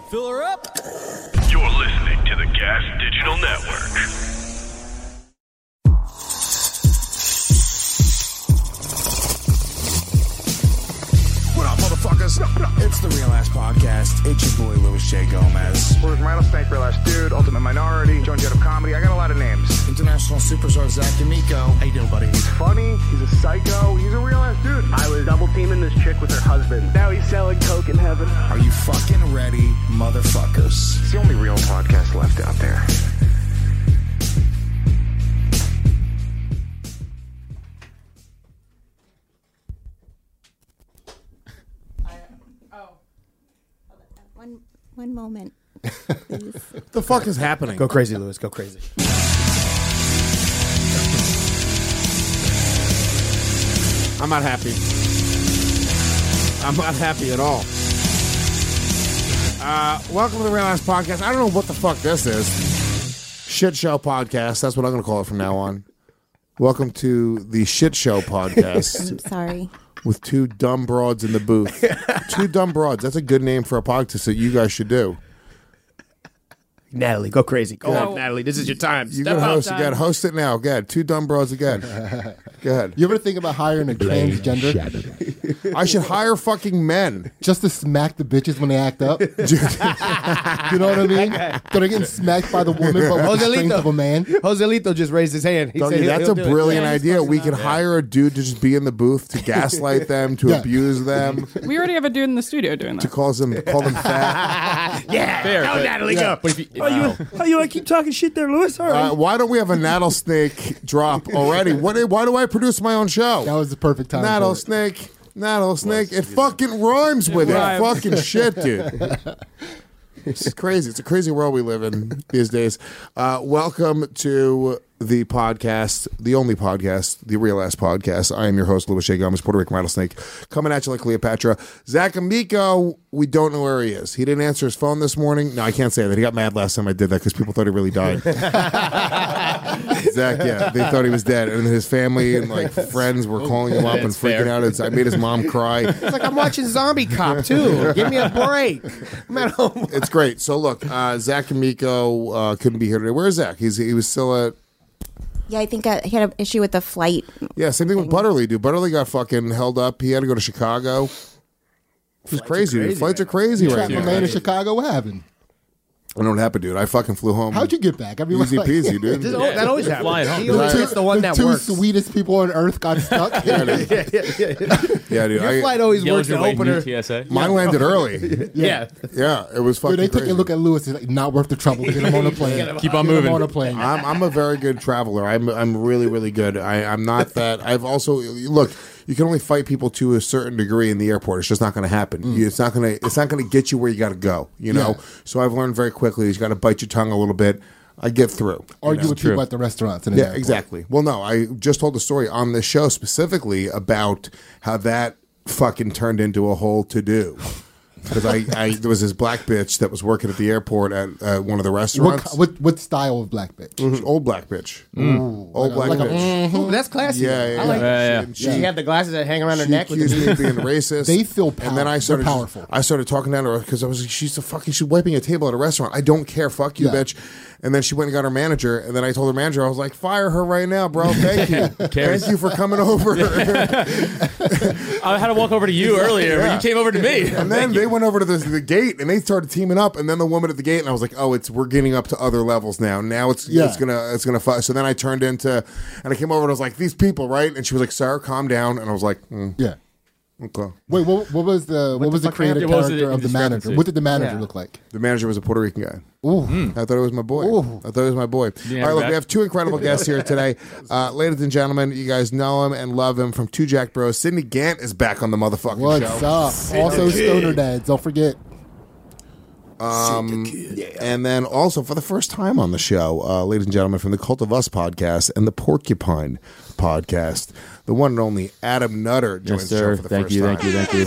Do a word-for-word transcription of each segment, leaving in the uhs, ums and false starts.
Fill her up. You're listening to the Gas Digital Network. What up, motherfuckers? It's the Real Ass Podcast. It's your boy, Louis J. Gomez. We're with Rattlesnake, Real Ass Dude, Ultimate Minority, Joan Jett of Comedy. I got a lot of names. International superstar Zach D'Amico. How you doing, buddy? He's funny. He's a psycho. He's a real ass dude. I was double teaming this chick with her husband. Now he's selling coke in heaven. Are you fucking ready, motherfuckers? It's the only real podcast left out there. One one moment, please. What the fuck is happening? Go crazy, Louis. Go crazy. I'm not happy. I'm not happy at all. Uh, welcome to the Real Ass Podcast. I don't know what the fuck this is. Shit Show Podcast. That's what I'm going to call it from now on. Welcome to the Shit Show Podcast. I'm sorry. With two dumb broads in the booth. Two dumb broads. That's a good name for a podcast that you guys should do. Natalie, go crazy. Go Yeah. on, Natalie. This is your time. You Step gotta out host time. again. Host it now. Go ahead. Two dumb broads again. Go ahead. You ever think about hiring a transgender I should hire fucking men. just to smack the bitches when they act up? You know what I mean? So they're getting smacked by the woman, but with the strength of a man. Joselito just raised his hand. He Don't said you- he'll- that's he'll a do it. brilliant Yeah, idea. We can yeah. hire a dude to just be in the booth to gaslight them, to Yeah. abuse them, We already have a dude in the studio doing to that. call them call them fat. Yeah, Fair, go but- Natalie, yeah. go. But if you, oh, you, oh, you want to keep talking shit there, Louis? All right. Uh, why don't we have a Nattlesnake drop already? What? Why do I produce my own That show? was the perfect time. for it. Nattlesnake, Nattlesnake. It fucking rhymes with it. rhymes. Fucking shit, dude. It's crazy. It's a crazy world we live in these days. Uh, welcome to the podcast, the only podcast, the Real Ass Podcast. I am your host, Louis J. Gomez, Puerto Rican Rattlesnake, coming at you like Cleopatra. Zach Amico, we don't know where he is. He didn't answer his phone this morning. No, I can't say that. He got mad last time I did that because people thought he really died. Zach, yeah, they thought he was dead, and his family and like friends were calling him up and freaking out. It's, I made his mom cry. It's like I'm watching Zombie Cop, too. Give me a break. I'm at home. It's great. So look, uh, Zach Amico uh, couldn't be here today. Where's Zach? He's he was still at. Yeah, I think I, he had an issue with the flight. Yeah, same thing with Butterly, dude. Butterly got fucking held up. He had to go to Chicago. It was crazy, dude. crazy Flights are right crazy right Trapped now. a man in Chicago. What happened? I don't know what happened, dude. I fucking flew home. How'd you get back? I mean, Easy like- peasy, dude. Just- that always happens. flying home. He always The gets the one the that two works. sweetest people on earth got stuck. Yeah, dude. yeah, yeah, yeah. Yeah, dude. Your I- flight always Yelled works the your way opener. new T S A. Mine landed early. Yeah. Yeah, it was fucking Dude, they took crazy. a look at Lewis. He's like, not worth the trouble. Get him on a plane. Keep on Get him moving. on a plane. I'm I'm a very good traveler. I'm I'm really really good. I I'm not that. I've also look. You can only fight people to a certain degree in the airport. It's just not going to happen. You- It's not going to. It's not going to get you where you got to go. You know. Yeah. So I've learned very quickly. You got to bite your tongue a little bit. I get through. Argue you know? with people at the restaurants. In the Yeah, airport. exactly. Well, no, I just told the story on this show specifically about how that fucking turned into a whole to do. Because I, I, there was this black bitch that was working at the airport at uh, one of the What, restaurants. ki- what what style of black bitch? Mhm, Old black bitch. Old Like a- black like a- bitch. Ooh, that's classy. Yeah, yeah, I like yeah. it. She, She she, had the glasses that hang around her she neck. With accused the me of being racist. They feel And then I power- started, they're powerful. I started talking down to her because I was like, she's a fucking, she's wiping a table at a restaurant. I don't care. Fuck you, Yeah. bitch. And then she went and got her manager. And then I told her manager, I was like, fire her right now, bro. Thank you. Thank you for coming over. I had to walk over to you earlier, but you came over to me. And then they went over to the, the gate and they started teaming up. And then the woman at the gate, and I was like, "Oh, it's we're getting up to other levels now. Now it's Yeah. it's gonna it's gonna fight." So then I turned into, and I came over and I was like, "These people, right?" And she was like, "Sarah, calm down." And I was like, mm, Yeah. "Okay." Wait, what, what was the what, was the fuck creative happened? What was the character of the manager? indiscrepancy? What did the manager Yeah. look like? The manager was a Puerto Rican guy. Ooh. I thought it was my boy. Ooh. I thought it was my boy. Yeah, All right, look, back. we have two incredible guests here today. Uh, ladies and gentlemen, you guys know him and love him from Two Jack Bros. Sidney Gant is back on the motherfucking What's show. up? Also, Stoner Dads. Don't forget. Um, and then also for the first time on the show, uh, ladies and gentlemen, from the Cult of Us podcast and the Porcupine podcast, the one and only Adam Nutter joins Yes, the show sir. for the Thank first you, time. thank you, thank you.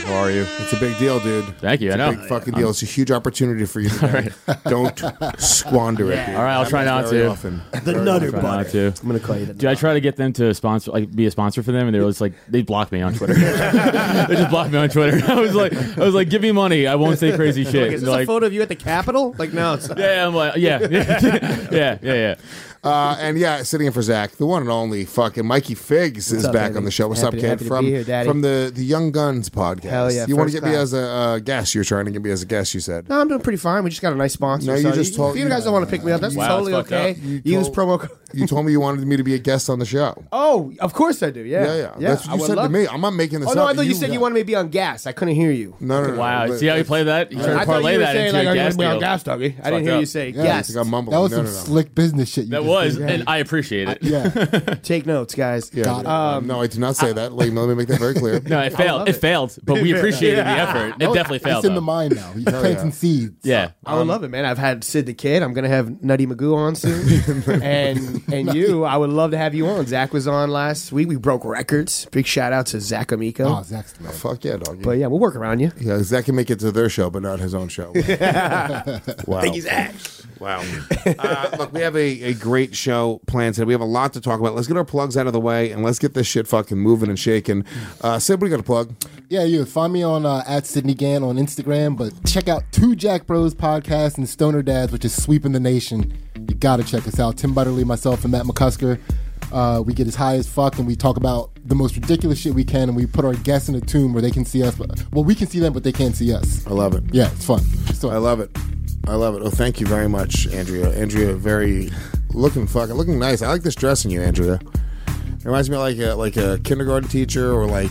How are you? It's a big deal, dude. Thank you. It's I a know. big fucking deal. It's a huge opportunity for you today. Don't squander it. Dude. All right, I'll try not Very to. Often. The Very Nutter Try Butter. not to. I'm gonna call you the. Dude, I try to get them to sponsor, like, be a sponsor for them, and they were just like, they blocked me on Twitter. They just blocked me on Twitter. I was like, I was like, give me money, I won't say crazy shit. Like, is this They're a like, photo of you at the Capitol? Like, no. It's yeah, yeah, I'm like, yeah, yeah, yeah, yeah, yeah. Uh, and yeah, sitting in for Zach, the one and only fucking Mikey Figs is up, back baby? on the show. What's Happy up, to- kid? happy to From be here, Daddy. from the the Young Guns podcast. Hell yeah, You want to first get me class. as a uh, guest? You're trying to get me as a guest. You said. No, I'm doing pretty fine. We just got a nice sponsor. No, you so just you, told- if you guys don't want to pick me up, that's Wow, totally it's fucked okay. up. You Use told- promo code. You told me you wanted me to be a guest on the show. Oh, of course I do. Yeah, Yeah, yeah. That's what I you would said to love- me. I'm not making this Oh up. no, I thought you, said you wanted me to be on gas. I couldn't hear you. No, no, no. Wow, no, see how you play that? You try to I thought parlay you were that saying into like a I'm gas gonna be on deal. gas, doggy. I didn't fucked hear up. you say Yeah, gas. I think I'm mumbling. That was no, some no, no. slick business shit. You That just was, did. and I appreciate it. Yeah. Take notes, guys. Yeah, Got it. um, no, I did not say that. Like, let me make that very clear. No, it failed. It failed, but we appreciated the effort. It definitely failed. It's in though. the mind now. You're planting seeds. Yeah. I would love it, man. I've had Sid the Kid. I'm gonna have Nutty Magoo on soon, and and you. I would love to have you on. Zach was on last week. We broke records. Big shout out to Zach Amico. Oh, Zach's the man. Fuck yeah, doggy. But yeah, we'll work around you. Yeah, Zach can make it to their show, but not his own show. Wow. Thank you, Zach. Wow. Uh, look, we have a, a great show planned today. We have a lot to talk about. Let's get our plugs out of the way, and let's get this shit fucking moving and shaking. Uh, Sid, what do you got to plug? Yeah, you find me on uh, at Sydney Gann on Instagram, but check out Two Jack Bros podcast and Stoner Dads, which is sweeping the nation. You gotta check us out. Tim Butterly, myself, and Matt McCusker. Uh, we get as high as fuck, and we talk about the most ridiculous shit we can, and we put our guests in a tomb where they can see us. But, well, we can see them, but they can't see us. I love it. Yeah, it's fun. So, I love it. I love it. Oh, thank you very much, Andrea. Andrea, very looking fucking looking nice. I like this dress in you, Andrea. It reminds me of like a like a kindergarten teacher or like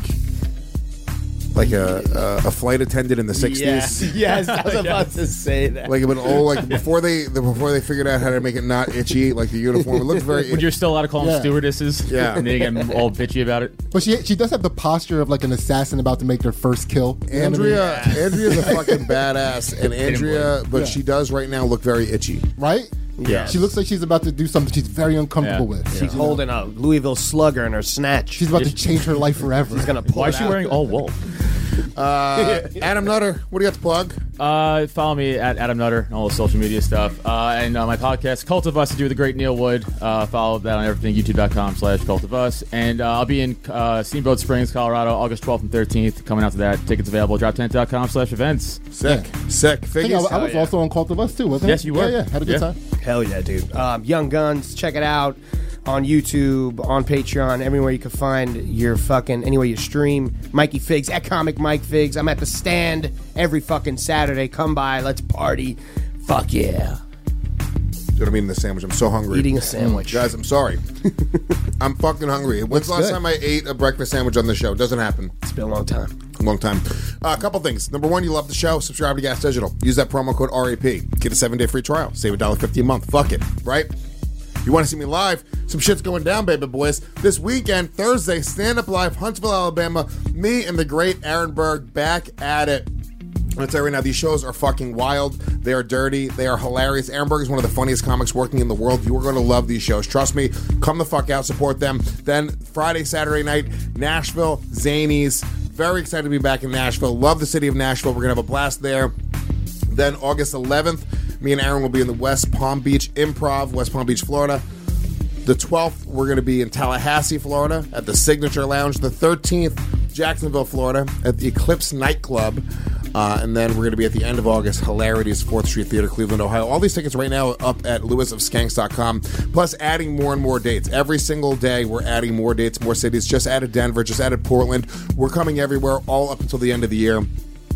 like a a, a flight attendant in the sixties. yes, I was about to say that. Like an old like before they the, before they figured out how to make it not itchy, like the uniform. It looks very. Would you still allowed to call them Yeah. stewardesses? Yeah. And they get all bitchy about it. but she she does have the posture of like an assassin about to make their first kill. You know what I mean? Andrea, Andrea's a fucking badass, and Andrea, but Yeah. she does right now look very itchy. Right? Yeah. She looks like she's about to do something she's very uncomfortable Yeah. with. She's You know? holding a Louisville Slugger in her snatch. She's about to change her life forever. She's gonna pull Why it is she out. wearing all wool? Uh, Adam Nutter, what do you got to plug? Uh, follow me at Adam Nutter, all the social media stuff. Uh, and uh, my podcast, Cult of Us, to do with the great Neil Wood. Uh, follow that on everything, youtube.com slash Cult of Us. And uh, I'll be in uh, Steamboat Springs, Colorado, August twelfth and thirteenth. Coming out to that. Tickets available, droptent.com slash events. Sick, sick. I, think I, Figures. I was also on Cult of Us too, wasn't I? Yes, you were. Yeah, yeah. Had a good Yeah. time. Hell yeah, dude. Um, Young Guns, check it out on YouTube, on Patreon, everywhere you can find your fucking, anywhere you stream. Mikey Figs, at Comic Mike Figs. I'm at the stand every fucking Saturday. Come by, let's party. Fuck yeah. Dude, I'm eating the sandwich. I'm so hungry. Eating a sandwich. Guys, I'm sorry. I'm fucking hungry. When's the last good. time I ate a breakfast sandwich on the show? Doesn't happen. It's been a long time. A long time. Uh, a couple things. Number one, you love the show. Subscribe to Gas Digital. Use that promo code R A P. Get a seven-day free trial. Save one dollar fifty a month. Fuck it. Right? You want to see me live? Some shit's going down, baby boys. This weekend, Thursday, Stand Up Live, Huntsville, Alabama. Me and the great Aaron Berg back at it. I'm going to tell you right now, these shows are fucking wild. They are dirty. They are hilarious. Aaron Berg is one of the funniest comics working in the world. You are going to love these shows. Trust me. Come the fuck out. Support them. Then Friday, Saturday night, Nashville, Zanies. Very excited to be back in Nashville. Love the city of Nashville. We're going to have a blast there. Then August eleventh, me and Aaron will be in the West Palm Beach Improv, West Palm Beach, Florida. The twelfth, we're going to be in Tallahassee, Florida, at the Signature Lounge. The thirteenth, Jacksonville, Florida, at the Eclipse Nightclub. Uh, and then we're going to be at the end of August, Hilarities, fourth Street Theater, Cleveland, Ohio. All these tickets right now are up at lewis of skanks dot com. Plus, adding more and more dates. Every single day, we're adding more dates, more cities. Just added Denver, just added Portland. We're coming everywhere, all up until the end of the year.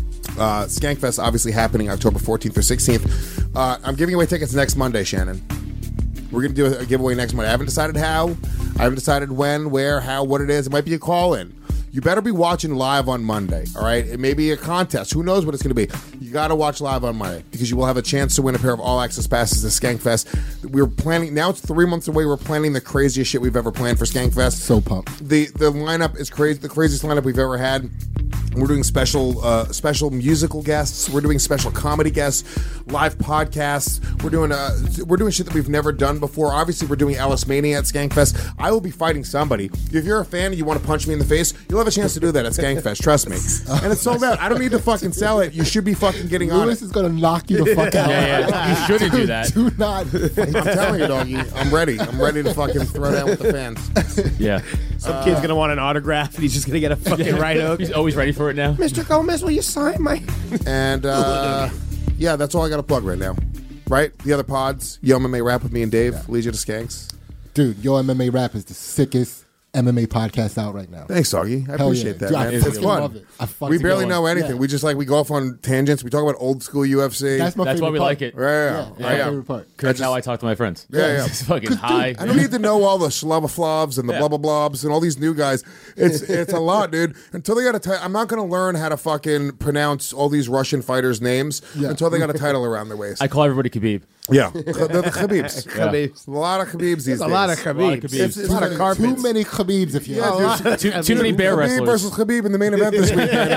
Uh, Skankfest obviously happening October fourteenth or sixteenth. Uh, I'm giving away tickets next Monday, Shannon. We're going to do a, a giveaway next Monday. I haven't decided how. I haven't decided when, where, how, what it is. It might be a call-in. You better be watching live on Monday, all right? It may be a contest. Who knows what it's going to be? You got to watch live on Monday because you will have a chance to win a pair of all-access passes to Skankfest. We're planning, now it's three months away. We're planning the craziest shit we've ever planned for Skankfest. So pumped. The the lineup is crazy, the craziest lineup we've ever had. We're doing special uh, special musical guests. We're doing special comedy guests, live podcasts. We're doing uh, we're doing shit that we've never done before. Obviously, we're doing Alice Mania at Skankfest. I will be fighting somebody. If you're a fan and you want to punch me in the face, you'll have a chance to do that at Skankfest. Trust me. And it's sold out. I don't need to fucking sell it. You should be fucking getting on Lewis it. is gonna knock you the fuck out. Yeah, yeah. You shouldn't do that. Do not. I'm telling you, doggy. I'm ready. I'm ready to fucking throw down with the fans. Yeah. Some kid's gonna want an autograph, and he's just gonna get a fucking right hook. He's always ready for it now. Mister Gomez, will you sign my? And uh, yeah, that's all I got to plug right now. Right? The other pods, Yo M M A Rap with me and Dave, yeah. Legion of Skanks. Dude, Yo M M A Rap is the sickest M M A podcast out right now. Thanks, Doggy. I Hell appreciate yeah. that, Dude, man. I It's fucking fun. love it. I fucking We barely love know it. anything. Yeah. We just like we go off on tangents. We talk about old school U F C. That's my That's favorite why we part. like it. Yeah, yeah, Yeah, yeah. my favorite part. That's how I talk to my friends. Yeah, yeah. It's fucking high. I don't need to know all the schlubba-flobs and the Yeah. blubba-blobs and all these new guys. It's it's a lot, dude. Until they got a title, I'm not going to learn how to fucking pronounce all these Russian fighters' names Yeah. until they got a title around their waist. I call everybody Khabib. yeah, they're the Khabibs. Khabibs. A lot of Khabibs these There's a days. lot of Khabibs. Khabibs. It's, it's a lot of Too carpets. many Khabibs, if you Yeah, ask me. dude. Too, too many bear Khabib wrestlers. versus Khabib in the main event this weekend.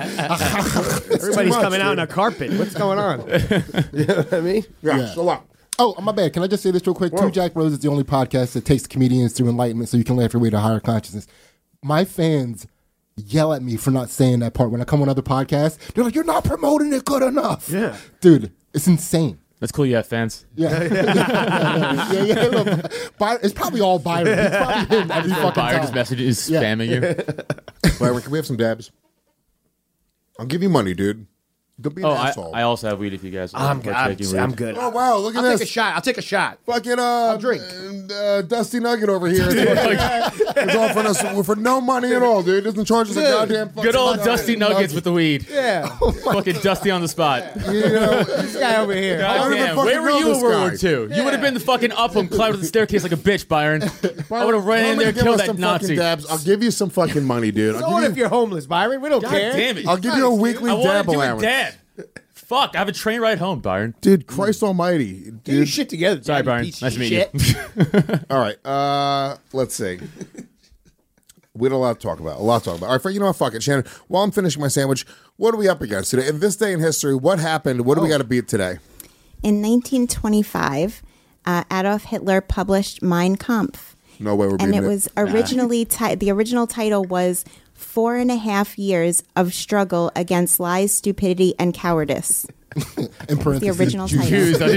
Everybody's much, coming out dude. on a carpet. What's going on? You know what I mean? Yeah, Yeah. it's a lot. Oh, my bad. Can I just say this real quick? Two Jack Bros is the only podcast that takes comedians through enlightenment so you can laugh your way to higher consciousness. My fans yell at me for not saying that part. When I come on other podcasts, they're like, you're not promoting it good enough. Yeah. Dude, it's insane. That's cool. You have fans. Yeah. yeah, yeah, yeah. Look, By- it's probably all Byron. It's probably him every fucking Byron's time. message is Yeah. spamming you. Byron, can we have some dabs? I'll give you money, dude. Don't be an Oh, I, asshole. I also have weed if you guys. I'm, like I'm, taking weed. I'm good. oh wow, look at I'll this. take a shot. I'll take a shot. Fucking uh, drink. uh, Dusty Nugget over here. It's offering us for no money at all, dude. Doesn't charge us a goddamn. Fucking Good old nugget. Dusty Nuggets with the weed. Yeah. Fucking Dusty on the spot. You know, This guy over here. I don't even Goddamn. fucking Where were know you in this World guy. War Two? You would have been the fucking up and climbed the staircase like a bitch, Byron. I would have ran in I'm there, gonna give killed us that some Nazi. fucking dabs. I'll give you some fucking money, dude. So I'll what give if you, you're homeless, Byron? We don't God care. damn it. I'll give you a weekly I want dab to do it, allowance. Dad. Fuck, I have a train ride home, Byron. Dude, Christ Almighty, Get your dude. shit together. Sorry, you Byron. piece Nice of to meet you. shit. All right, uh, let's see. We had a lot to talk about. A lot to talk about. All right, Frank, you know what? Fuck it, Shannon. While I'm finishing my sandwich, what are we up against today? In this day in history, what happened? What do we got to beat today? In nineteen twenty-five, uh, Adolf Hitler published Mein Kampf. No way we're And beating it it. was originally, ti- the original title was Four and a Half Years of Struggle Against Lies, Stupidity, and Cowardice. In The parentheses, original Jews. title.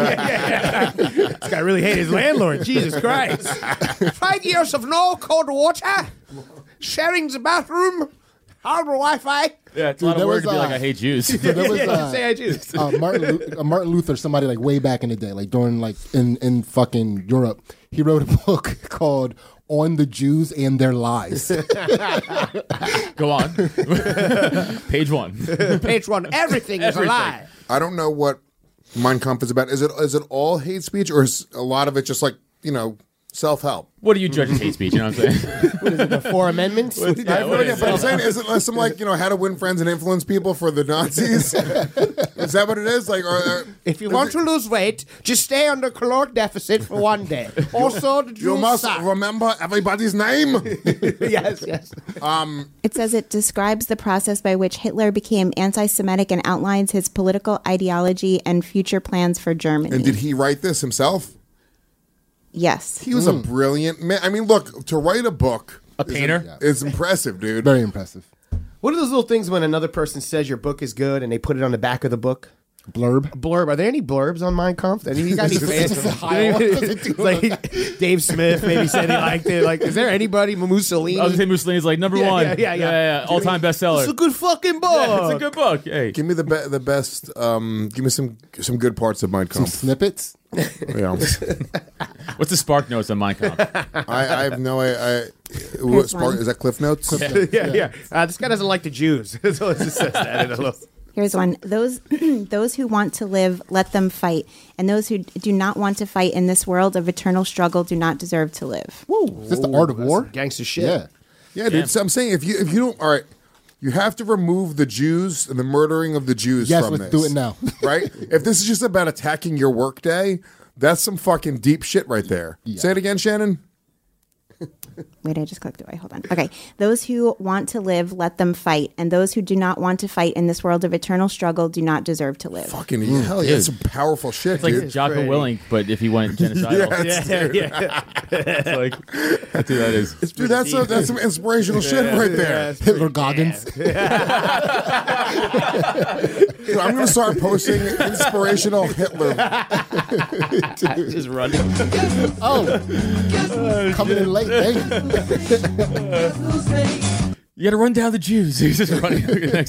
This guy really hated his landlord. Jesus Christ. Five years of no cold water, sharing the bathroom, horrible Wi-Fi. Yeah, it's a lot there of work was, to be uh, like, I hate Jews. So there was, Yeah, uh, say I choose. uh, Martin, Lu- uh, Martin Luther, somebody like way back in the day, like during like in, in fucking Europe, he wrote a book called On the Jews and Their Lies. Go on. Page one. Page one. Everything is a Everything. lie. I don't know what Mein Kampf is about. Is it is it all hate speech, or is a lot of it just like, you know, self help? What do you judge as hate speech? You know what I'm saying? What is it, the Four Amendments? Yeah, what Yeah, is but I'm it? saying, is it some like, you know, how to win friends and influence people for the Nazis? Is that what it is? Like, or, or, If you want to lose weight, just stay under caloric deficit for one day. Also, the Jews you must suck. remember everybody's name. Yes, yes. It says it describes the process by which Hitler became anti-Semitic and outlines his political ideology and future plans for Germany. And did he write this himself? Yes. He was a brilliant man. I mean, look, to write a book, A painter? is impressive, dude. Very impressive. What are those little things when another person says your book is good and they put it on the back of the book? Blurb. Blurb. Are there any blurbs on Mein Kampf? Any, you got any fans? It's a high one. It's like Dave Smith maybe said he liked it. Like, is there anybody? Mussolini? I was gonna say Mussolini's like number Yeah, one. yeah, yeah, yeah. All time bestseller. It's a good fucking book. Yeah, it's a good book. Hey. Give me the be- the best. Um, give me some some good parts of Mein Some Kampf. snippets. Yeah. What's the spark notes on Mein Kampf? I, I have no. I, I what, spark, one. is that Cliff Notes? yeah, yeah. Uh, this guy doesn't like the Jews. So it just says that in a little. Here's one. Those those who want to live, let them fight. And those who do not want to fight in this world of eternal struggle do not deserve to live. Is this the art of war? Gangster shit. Yeah. Yeah, dude. So I'm saying if you if you don't, all right, you have to remove the Jews and the murdering of the Jews Yes, from let's this. do it now. Right? If this is just about attacking your workday, that's some fucking deep shit right there. Say it again, Shannon. Wait, I just clicked away. Hold on. Okay. Those who want to live, let them fight. And those who do not want to fight in this world of eternal struggle do not deserve to live. Fucking hell yeah, it's some powerful shit, It's like dude. Jocko Willink, but if he went genocidal. Yeah, Yeah, yeah. It's like, that's who that is. Dude, that's a, that's some inspirational shit right there. Hitler Goggins. Dude, I'm gonna start posting inspirational Hitler. Just running. Oh, coming in late. Hey. You got to run down the Jews. He's just running.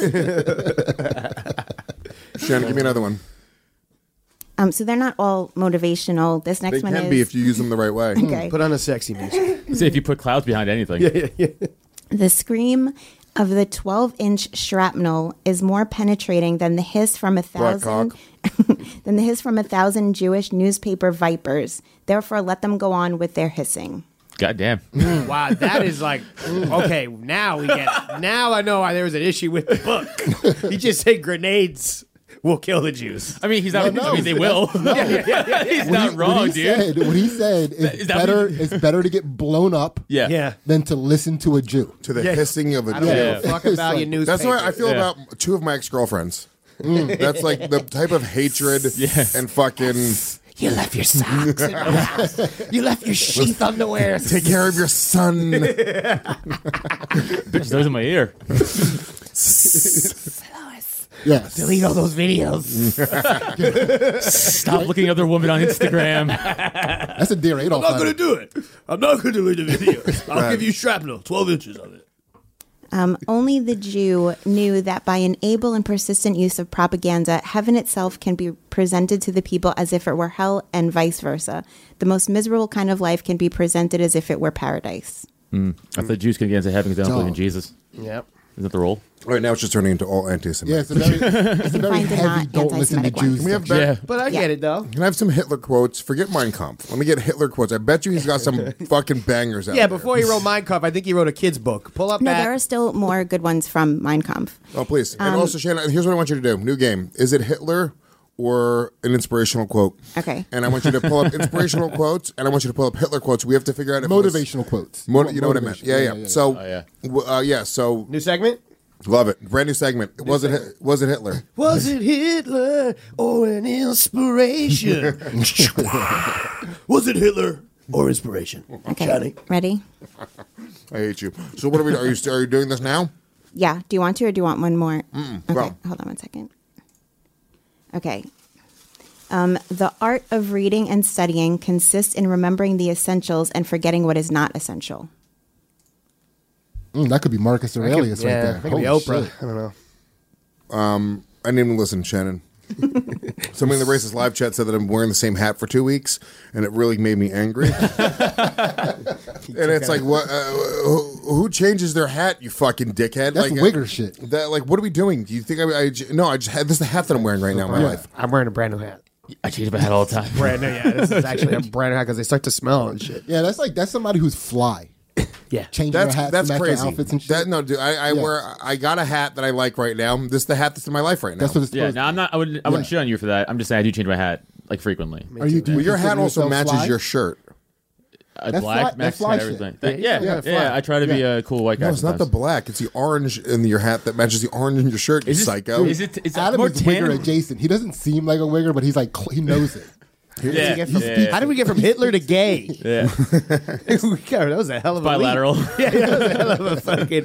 Shannon, give me another one. Um, so they're not all motivational. This next They one can is be if you use them the right way. okay. Put on a sexy music. See if you put clouds behind anything. The scream of the twelve-inch shrapnel is more penetrating than the hiss from a Black thousand cock. than the hiss from a thousand Jewish newspaper vipers. Therefore, let them go on with their hissing. God damn. Wow, that is like okay. Now we get it. Now I know why there was an issue with the book. He just said grenades will kill the Jews. I mean, he's not. No, no. I mean, they will. Yeah, yeah, yeah, He's What not he, wrong, what he dude. Said, what he said is, Is that better. what he- It's better to get blown up Yeah. yeah. than to listen to a Jew. To the Yeah. hissing of a I don't Jew. give a fuck It's about like- your newspaper. That's the way I feel Yeah. about two of my ex-girlfriends. That's like the type of hatred Yeah. and fucking You left your socks in the house. You left your sheath underwear. take care of your son. Bitch, those in my ear. Yes. Delete all those videos. Stop looking at other women on Instagram. That's a Dear Adolf. I'm not letter. going to do it. I'm not going to delete the videos. I'll Right. give you shrapnel, twelve inches of it. Um, only the Jew knew that by an able and persistent use of propaganda, heaven itself can be presented to the people as if it were hell and vice versa. The most miserable kind of life can be presented as if it were paradise. I thought the Jews can get into heaven because they don't believe in Dog. Jesus. Yep. Isn't that the rule? Right now, it's just turning into all Yeah, anti-Semitic. it's a very, it's a very Find it heavy. not Don't listen to anti-Semitic one. Jews. Can we have stuff. Ben- Yeah. But I Yeah. get it, though. Can I have some Hitler quotes? Forget Mein Kampf. Let me get Hitler quotes. I bet you he's got some fucking bangers out Yeah, there. before he wrote Mein Kampf, I think he wrote a kid's book. Pull up No, that. there are still more good ones from Mein Kampf. Oh, please. And also, Shannon, here's what I want you to do. New game. Is it Hitler or an inspirational quote? Okay. And I want you to pull up inspirational quotes, and I want you to pull up Hitler quotes. We have to figure out if it was- Motivational quotes. Mo- you know what I meant? Motivation. Yeah, yeah. So, Oh, yeah. w- uh, yeah. So, New segment? love it. Brand new segment. Was it? Hi- Was it Hitler? Was it Hitler or an inspiration? Was it Hitler or inspiration? Okay. Johnny? Ready? I hate you. So, what are we? Are you? Are you doing this now? Yeah. Do you want to or do you want one more? Okay. go. Hold on one second. Okay. Um, the art of reading and studying consists in remembering the essentials and forgetting what is not essential. Mm, that could be Marcus Aurelius right yeah, there. that could be Holy Oprah. shit. I don't know. I didn't even listen, Shannon. Somebody in the racist live chat said that I'm wearing the same hat for two weeks, and it really made me angry. And it's like, what? Uh, who, who changes their hat? You fucking dickhead! That's like, wigger uh, shit. That like, what are we doing? Do you think I? I j- no, I just had this is the hat that I'm wearing right now in my Yeah. life. I'm wearing a brand new hat. I change my hat all the time. Brand new, yeah. This is actually a brand new hat because they start to smell and shit. Yeah, that's like that's somebody who's fly. Yeah. Changing That's their hats that's to match crazy. their outfits and shit. That no, dude. I, I Yeah. wear. I got a hat that I like right now. This is the hat that's in my life right now. that's what it's Yeah, supposed no, I'm not. I wouldn't. I wouldn't Yeah. shit on you for that. I'm just saying I do change my hat like frequently. Are you? Do you Well, your hat consider also yourself matches fly? your shirt. Uh, That's black, fly- that matches fly everything. shit. That- yeah, Yeah, yeah, fly. yeah. I try to be Yeah. a cool white guy. No, it's not the sometimes. black. It's the orange in your hat that matches the orange in your shirt. You Is it- psycho. Is it? Is that Adam more is wigger tan? adjacent. He doesn't seem like a wigger, but he's like cl- he knows it. Yeah, Get from- yeah. How did we get from Hitler to gay? Yeah, that was a hell of a leap. bilateral. Yeah, that was a hell of a fucking.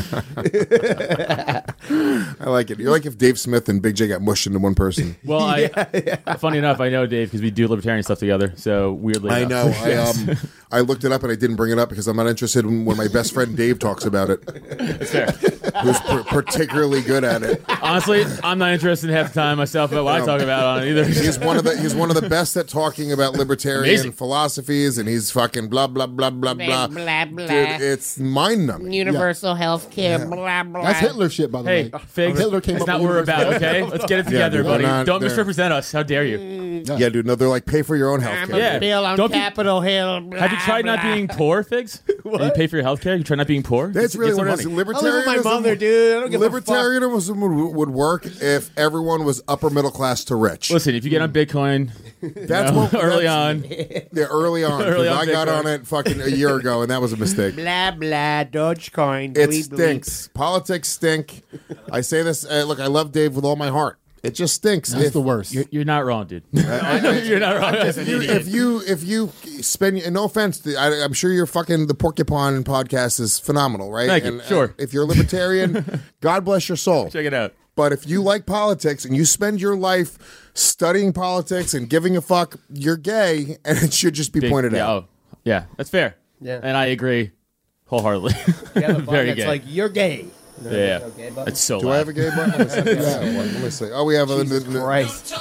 I like it. You're like if Dave Smith and Big J got mushed into one person. Well, I, funny enough, I know Dave because we do libertarian stuff together. So weirdly, I know. enough. I um, I looked it up and I didn't bring it up because I'm not interested in when my best friend Dave talks about it. It's fair. Who's per- particularly good at it. Honestly, I'm not interested in half the time myself about what I talk about on it either. He's one of the he's one of the best at talking about libertarian Amazing. philosophies, and he's fucking blah blah blah blah blah. Blah, blah. Dude, it's mind numbing. Universal health care, blah, blah. That's Hitler shit, by the Hey, way. Figs, Hitler came that's up not with what we're about, universal- okay? Let's get it together, dude, buddy. they're not- Don't they're- misrepresent us. How dare you? Yeah, dude. No, they're like pay for your own health I'm care. Yeah. a bill on Don't be- Capitol Hill. Blah, Have you tried not blah. being poor, Figs? And you pay for your health care? You try not being poor? That's Get really some what it is. money. I live with my Libertarianism, mother, dude. I don't give a fuck. libertarianism would, would work if everyone was upper middle class to rich. Listen, if you get on Bitcoin, That's you know, what early that's- on. Yeah, early on. 'cause Early on I got Bitcoin. on it fucking a year ago, and that was a mistake. Blah, blah, Dogecoin. It bleep, bleep. stinks. Politics stink. I say this. Uh, look, I love Dave with all my heart. It just stinks. That's If- the worst. You're, you're not wrong, dude. You're not wrong. If you, if you if you spend, and no offense, to, I, I'm sure your fucking the Porcupine podcast is phenomenal, right? Thank you. And, Sure. uh, if you're a libertarian, God bless your soul. Check it out. But if you like politics and you spend your life studying politics and giving a fuck, you're gay, and it should just be Big- pointed yeah, out. Oh, yeah, that's fair. Yeah. And I agree wholeheartedly. Yeah, the Very it's gay. like, you're gay. No, yeah, no gay button? it's so Do loud. I have a gay button? Let me see. Yeah, one. Let me see. Oh, we have a. Jesus Christ.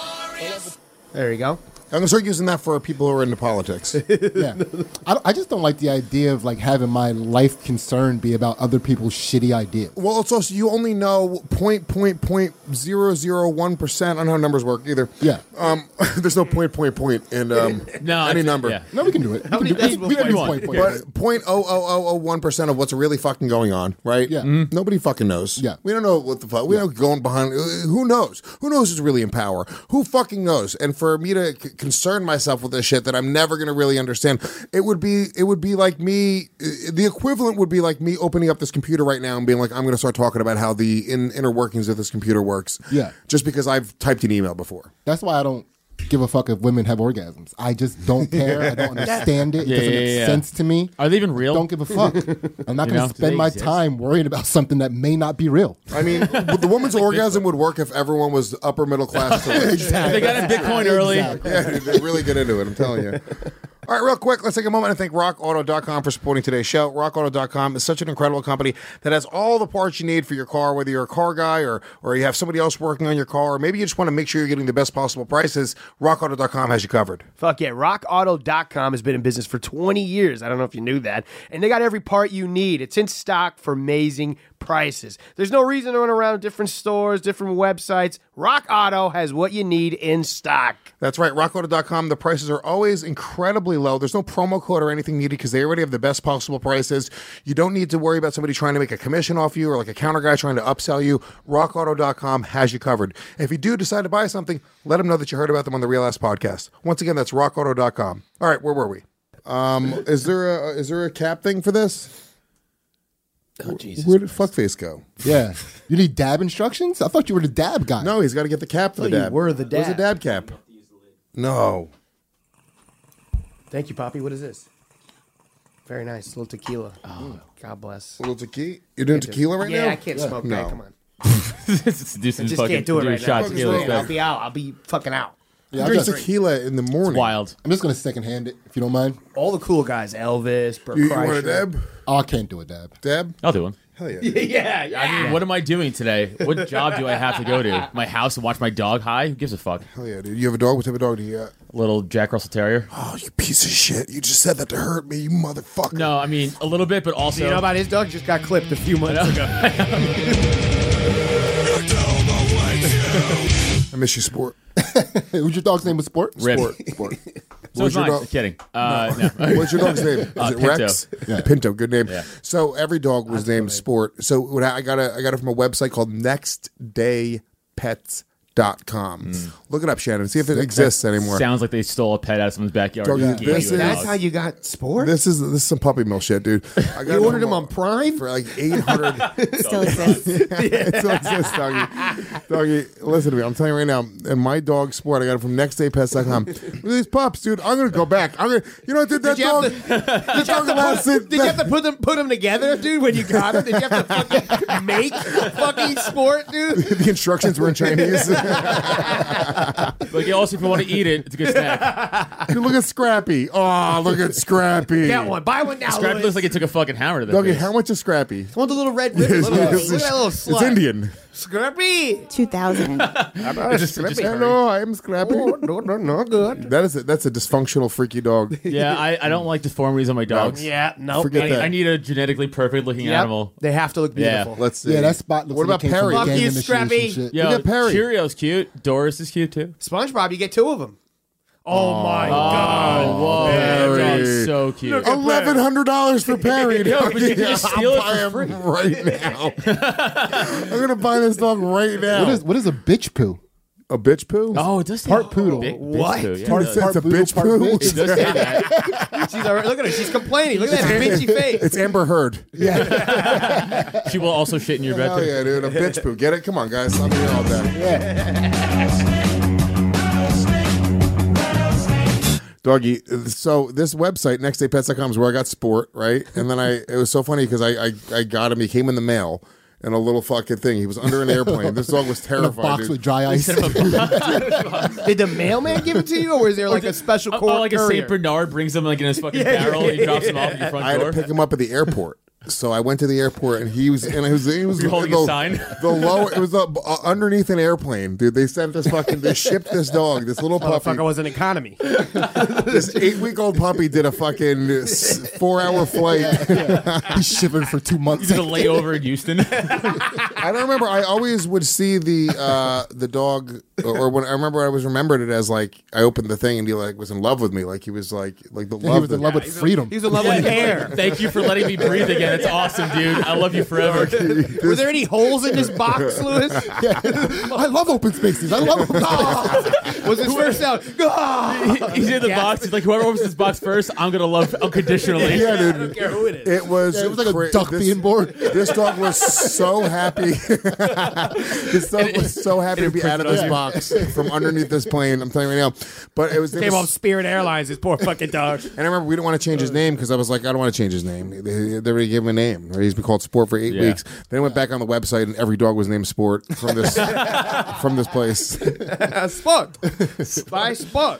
There you go. I'm gonna start using that for people who are into politics. Yeah, I, I just don't like the idea of like having my life concern be about other people's shitty ideas. Well, it's also you only know point point point zero zero one percent. I don't know how numbers work either. Yeah, Um, there's no point point point in um, No, any it's- number. yeah. no, we can do it. How we many can do, decibels we can do do you point, point, But point. point oh oh oh oh one percent of what's really fucking going on, right? Yeah. Mm-hmm. Nobody fucking knows. Yeah. We don't know what the fuck. We don't going behind. Who knows? Who knows who's really in power? Who fucking knows? And for me to c- concern myself with this shit that I'm never going to really understand, it would be it would be like me. The equivalent would be like me opening up this computer right now and being like, I'm going to start talking about how the in, inner workings of this computer works. Yeah. Just because I've typed an email before. That's why I don't give a fuck if women have orgasms. I just don't care. I don't understand it. It Yeah, doesn't yeah, make yeah. sense to me. Are they even real? Don't give a fuck. I'm not You going know, to do spend they my exist? time worrying about something that may not be real. I mean, the woman's orgasm would work if everyone was upper middle class. To rich. If they got in Bitcoin early. Exactly. Yeah, they really get into it, I'm telling you. All right, real quick, let's take a moment and thank rock auto dot com for supporting today's show. rock auto dot com is such an incredible company that has all the parts you need for your car, whether you're a car guy or, or you have somebody else working on your car, or maybe you just want to make sure you're getting the best possible prices. rock auto dot com has you covered. Fuck yeah. rock auto dot com has been in business for twenty years. I don't know if you knew that. And they got every part you need. It's in stock for amazing prices. There's no reason to run around different stores, different websites. Rock Auto has what you need in stock. That's right, rock auto dot com. The prices are always incredibly low. There's no promo code or anything needed because they already have the best possible prices. You don't need to worry about somebody trying to make a commission off you or like a counter guy trying to upsell you. rock auto dot com has you covered. If you do decide to buy something, let them know that you heard about them on the Real Ass Podcast. Once again, that's rock auto dot com. All right, where were we? Um, is there a is there a cap thing for this? Oh, Jesus. Where did fuckface go? Yeah. You need dab instructions? I thought you were the dab guy. No, he's got to get the cap for the thought you dab. were the Where's the dab. dab cap? No. Thank you, Poppy. What is this? Very nice. A little tequila. Oh, God bless. Little tequila? You're doing tequila right yeah, now? I can't smoke No. that. Come on. Just do some I just fucking- can't do it do a right shot now. of tequila. Fucking I'll be out. I'll be fucking out. Yeah, I I drink got- tequila in the morning. It's wild. I'm just going to secondhand it, if you don't mind. All the cool guys. Elvis, Bert You, you want a Kreischer. dab? Oh, I can't do a dab. Dab? I'll do one. Hell yeah. Yeah, yeah. I mean, what am I doing today? What job do I have to go to? My house and watch my dog high? Who gives a fuck? Hell yeah, dude. You have a dog? What type of dog do you got? A little Jack Russell Terrier? Oh, you piece of shit. You just said that to hurt me, you motherfucker. No, I mean, a little bit, but also. You know about his dog? Just got clipped a few months ago. I miss you, Sport. Who's your dog's name? Was Sport? Rip. Sport. Sport. So What's is your mine. dog? Kidding. Uh, no. What's your dog's name? Is Uh, it Pinto. Rex? Yeah. Pinto, good name. Yeah. So every dog was named Sport. So what I I got it, I got it from a website called next day pets dot com. Look it up, Shannon. See if it exists anymore. Sounds like they stole a pet out of someone's backyard. Dog, and yeah. gave This you a is- That's dog. how you got Sport? This is this is some puppy mill shit, dude. I got You it ordered from him a- on Prime? for like eight hundred. Still exists. It still exists, doggy. Doggy, listen to me. I'm telling you right now. And my dog Sport, I got it from next day pets dot com. Look at these pups, dude. I'm gonna go back. I'm gonna. You know what did that Did you dog? have to, that dog lasted. did you have to put them put them together, dude, when you got them? Did you have to fucking make fucking Sport, dude? The instructions were in Chinese. Like, also, if you want to eat it, it's a good snack. Dude, look at Scrappy. Oh, look at Scrappy. Get one. Buy one now, Scrappy Louis. looks like it took a fucking hammer to the Doggy, face. how much is Scrappy? Want the little red ribbon? Look at that little It's slut. Indian. Scrappy. two thousand. Just- just hurry. Hello, I'm Scrappy. Oh, no, no, no, good. That is a, that's a dysfunctional, freaky dog. Yeah, I, I don't like deformities on my dogs. Yeah, no. Forget I, that. I need a genetically perfect looking Yep. animal. They have to look Yeah. beautiful. Let's see. Yeah, that spot looks What like about it came Perry? from Fuck gang you, initiation Scrappy. shit. Yo, Look at Perry. Cheerios cute. Doris is cute too. SpongeBob, you get two of them. Oh my god! Oh, whoa, Perry. that dog's so cute. Eleven hundred dollars for Perry. Yo, but you can just steal I'll it for buy him free. right now. I'm gonna buy this dog right now. What is what is a bitch poo? A bitch poo? Oh, it does. Part poodle. Big, What? Poo, yeah, Part- it does. part It's a poodle, bitch part poo. bitch. It does say that. She's all right. Look at her. She's complaining. Look at that bitchy face. It's Amber Heard. She will also shit in your bed. Hell too. yeah, dude. A bitch poo. Get it? Come on, guys. I'll be here all day. Doggy, so this website, next day pets dot com, is where I got Sport, right? And then I, it was so funny because I, I, I got him, he came in the mail in a little fucking thing. He was under an airplane. This dog was In a terrified. box dude. with dry ice. Did the mailman give it to you, or is there like a special Oh, court oh, like a courier? Saint Bernard brings him like in his fucking Yeah, barrel yeah, and he drops him yeah. off at your front I had door. to pick him up at the airport. So I went to the airport, and he was, and he was, he was You're holding the, a sign? The lower, it was uh, uh, underneath an airplane, dude. They sent this fucking, they shipped this dog, this little puppy. Motherfucker was an economy. This eight-week-old puppy did a fucking s- four-hour flight. He's shivered for two months. You did a layover in Houston. I don't remember. I always would see the uh, the dog, or, or when I remember, I always remembered it as like I opened the thing and he like was in love with me, like he was like like the he love. was in that- love with freedom. He was in love with air. Thank you for letting me breathe again. It's awesome, dude. I love you forever. Were there any holes in this box, Lewis? I love open spaces. I love them. Was his first sound? Ah! He's in the Yeah. box. He's like, whoever opens this box first, I'm gonna love unconditionally. Yeah, dude. I don't care who it is. It was. Yeah, it was like a cra- duck this, being born. This dog was so happy. This dog was so happy to be out of this Yeah. box from underneath this plane. I'm telling you right now. But it was. It Came was off Spirit Airlines, this poor fucking dog. and I remember we didn't want to change his name because I was like, I don't want to change his name. They, they already gave him a name. Right? He's been called Sport for eight Yeah. weeks. Then I went back on the website and every dog was named Sport from this from this place. Spot. By Spot.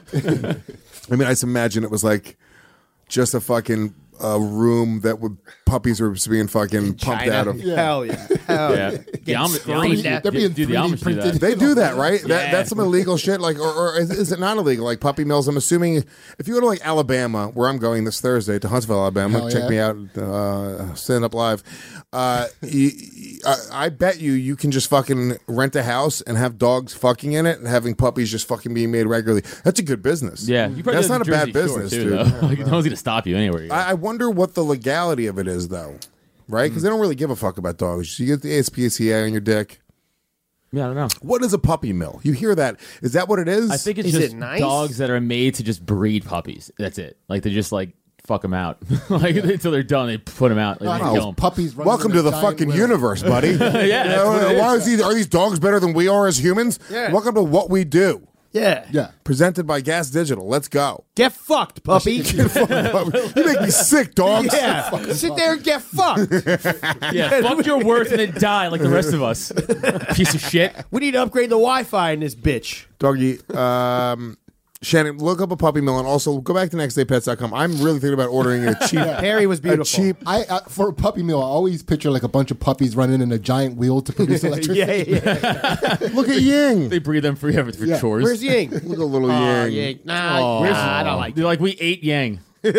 I mean, I just imagine it was like just a fucking uh, room that would puppies were being fucking pumped out of. Hell yeah. Hell Yeah. yeah. The Amish, the screamed Amish, at. They're being dude, the three D Amish do that. printed. They do that, right? That, Yeah. that's some illegal shit. Like, or, or is, is it not illegal? Like puppy mills. I'm assuming if you go to like Alabama, where I'm going this Thursday to Huntsville, Alabama, Hell check yeah. me out. Uh, stand up live. Uh, you, I, I bet you you can just fucking rent a house and have dogs fucking in it and having puppies just fucking being made regularly. That's a good business. Yeah, you probably that's do not a the bad Jersey Shore, business, too, dude. though. Like, no one's gonna stop you anywhere. You go. I, I wonder what the legality of it is, though. Right? Because they don't really give a fuck about dogs. You get the A S P C A on your dick. yeah, I don't know. What is a puppy mill? You hear that? Is that what it is? I think it's Is just it nice? dogs that are made to just breed puppies. That's it. Like they just like fuck them out. Like until they're done, they put them out. Like, they Oh, kill 'em. Puppies. running Welcome in a to the giant fucking wheel. universe, buddy. Yeah, You that's know, what it why is. is these, are these dogs better than we are as humans? Yeah. Welcome to What We Do. Yeah. Yeah. Presented by Gas Digital. Let's go. Get fucked, puppy. You make me sick, dogs. Yeah. Sit there and get fucked. Yeah, fuck your worth and then die like the rest of us. Piece of shit. We need to upgrade the Wi-Fi in this bitch. Doggy, um, Shannon, look up a puppy mill and also go back to next day pets dot com. I'm really thinking about ordering a cheap, Perry was a beautiful. cheap. I, I for a puppy mill, I always picture like a bunch of puppies running in a giant wheel to produce electricity. Yeah, yeah. Look at Ying. They breed them for, yeah, for Yeah. chores. Where's Ying? Look at little Oh, Ying. Ying. Nah, Where's- nah, I don't like They're like, we ate Yang.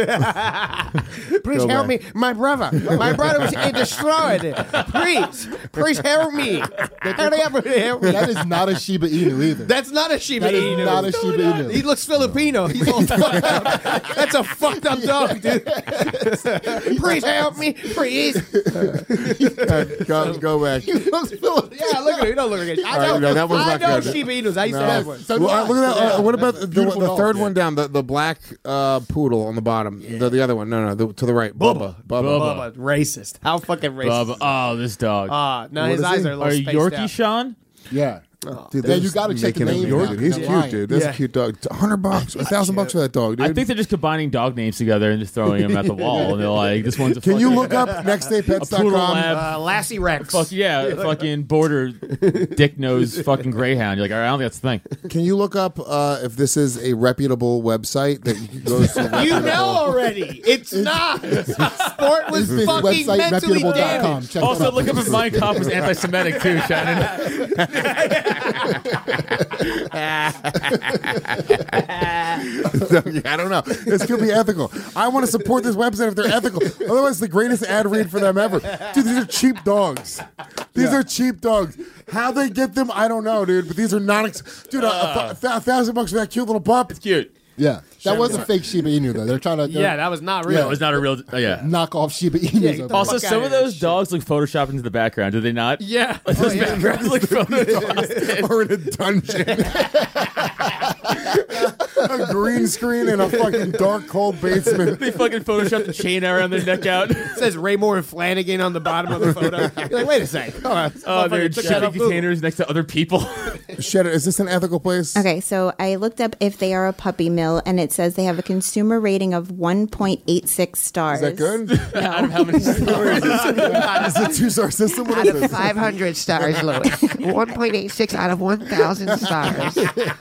Please Go help back. me. My brother. My brother was destroyed. Please. Please help me. Hurry up and help me. That is not a Shiba Inu either. That's not a Shiba That is Inu. not a Shiba Inu. He looks Filipino. He's all fucked up. That's a fucked up dog, dude. Please help me. Please. Go, go back. Yeah, look at him. You don't look at him. I All right, know, no, that one's I not know good. Shiba Inus. I used to No. have one. So Well, do I. uh, look at that. Uh, what about the, the, Beautiful the dog. third one down? The the black uh, poodle on the bottom. The, the other one. No, no, the, to the right. Bubba. Bubba. Bubba. Racist. How fucking racist. Bubba. Oh, this dog. Ah, no, What his is eyes he? are a Are little you spaced Yorkie out. Sean? Yeah. Dude, Yeah, they're you just gotta check the making him names Yorkie. out. He's They're cute, lying. dude. That's Yeah. a cute dog. A hundred bucks, a thousand bucks for that dog, dude. I think they're just combining dog names together and just throwing them at the wall. And they're like, this one's a Can you fucking- look up next day pets dot poodle com? lab. Uh, Lassie Rex. Fuck yeah, fucking border dick nose fucking greyhound. You're like, all right, I don't think that's the thing. Can you look up uh, if this is a reputable website that goes to You reputable- know already. It's not. Sport was This fucking website mentally reputable dot com. damaged. Check Also, that out. look up if Mein Kampf was anti-Semitic too, Shannon. I don't know. This could be ethical. I want to support this website if they're ethical. Otherwise, it's the greatest ad read for them ever. Dude, these are cheap dogs. These Yeah. are cheap dogs. How they get them, I don't know, dude. But these are not. Ex- dude, a, a, th- a thousand bucks for that cute little pup. Cute. Yeah, that was a fake Shiba Inu though. They're trying to. Yeah, that was not real. Yeah, it was not a real. Oh, yeah. knock off Shiba Inus. Yeah, of Also, Fuck some outta of here, those shit. dogs look photoshopped into the background. Do they not? Yeah. Like, those Oh, yeah. backgrounds look photoshopped. Or in a dungeon. A green screen in a fucking dark, cold basement. They fucking photoshopped the chain around their neck out. It says Raymore and Flanagan on the bottom of the photo. You're like, wait a second. Hold on. Oh, they're Motherfucker took that shipping off Google. containers next to other people. Shedder, is this an ethical place? Okay, so I looked up if they are a puppy mill, and it says they have a consumer rating of one point eight six stars. Is that good? Out of how many stars? Is it a two-star system? What Out is of this? five hundred stars, Louis. one point eight six out of one thousand stars.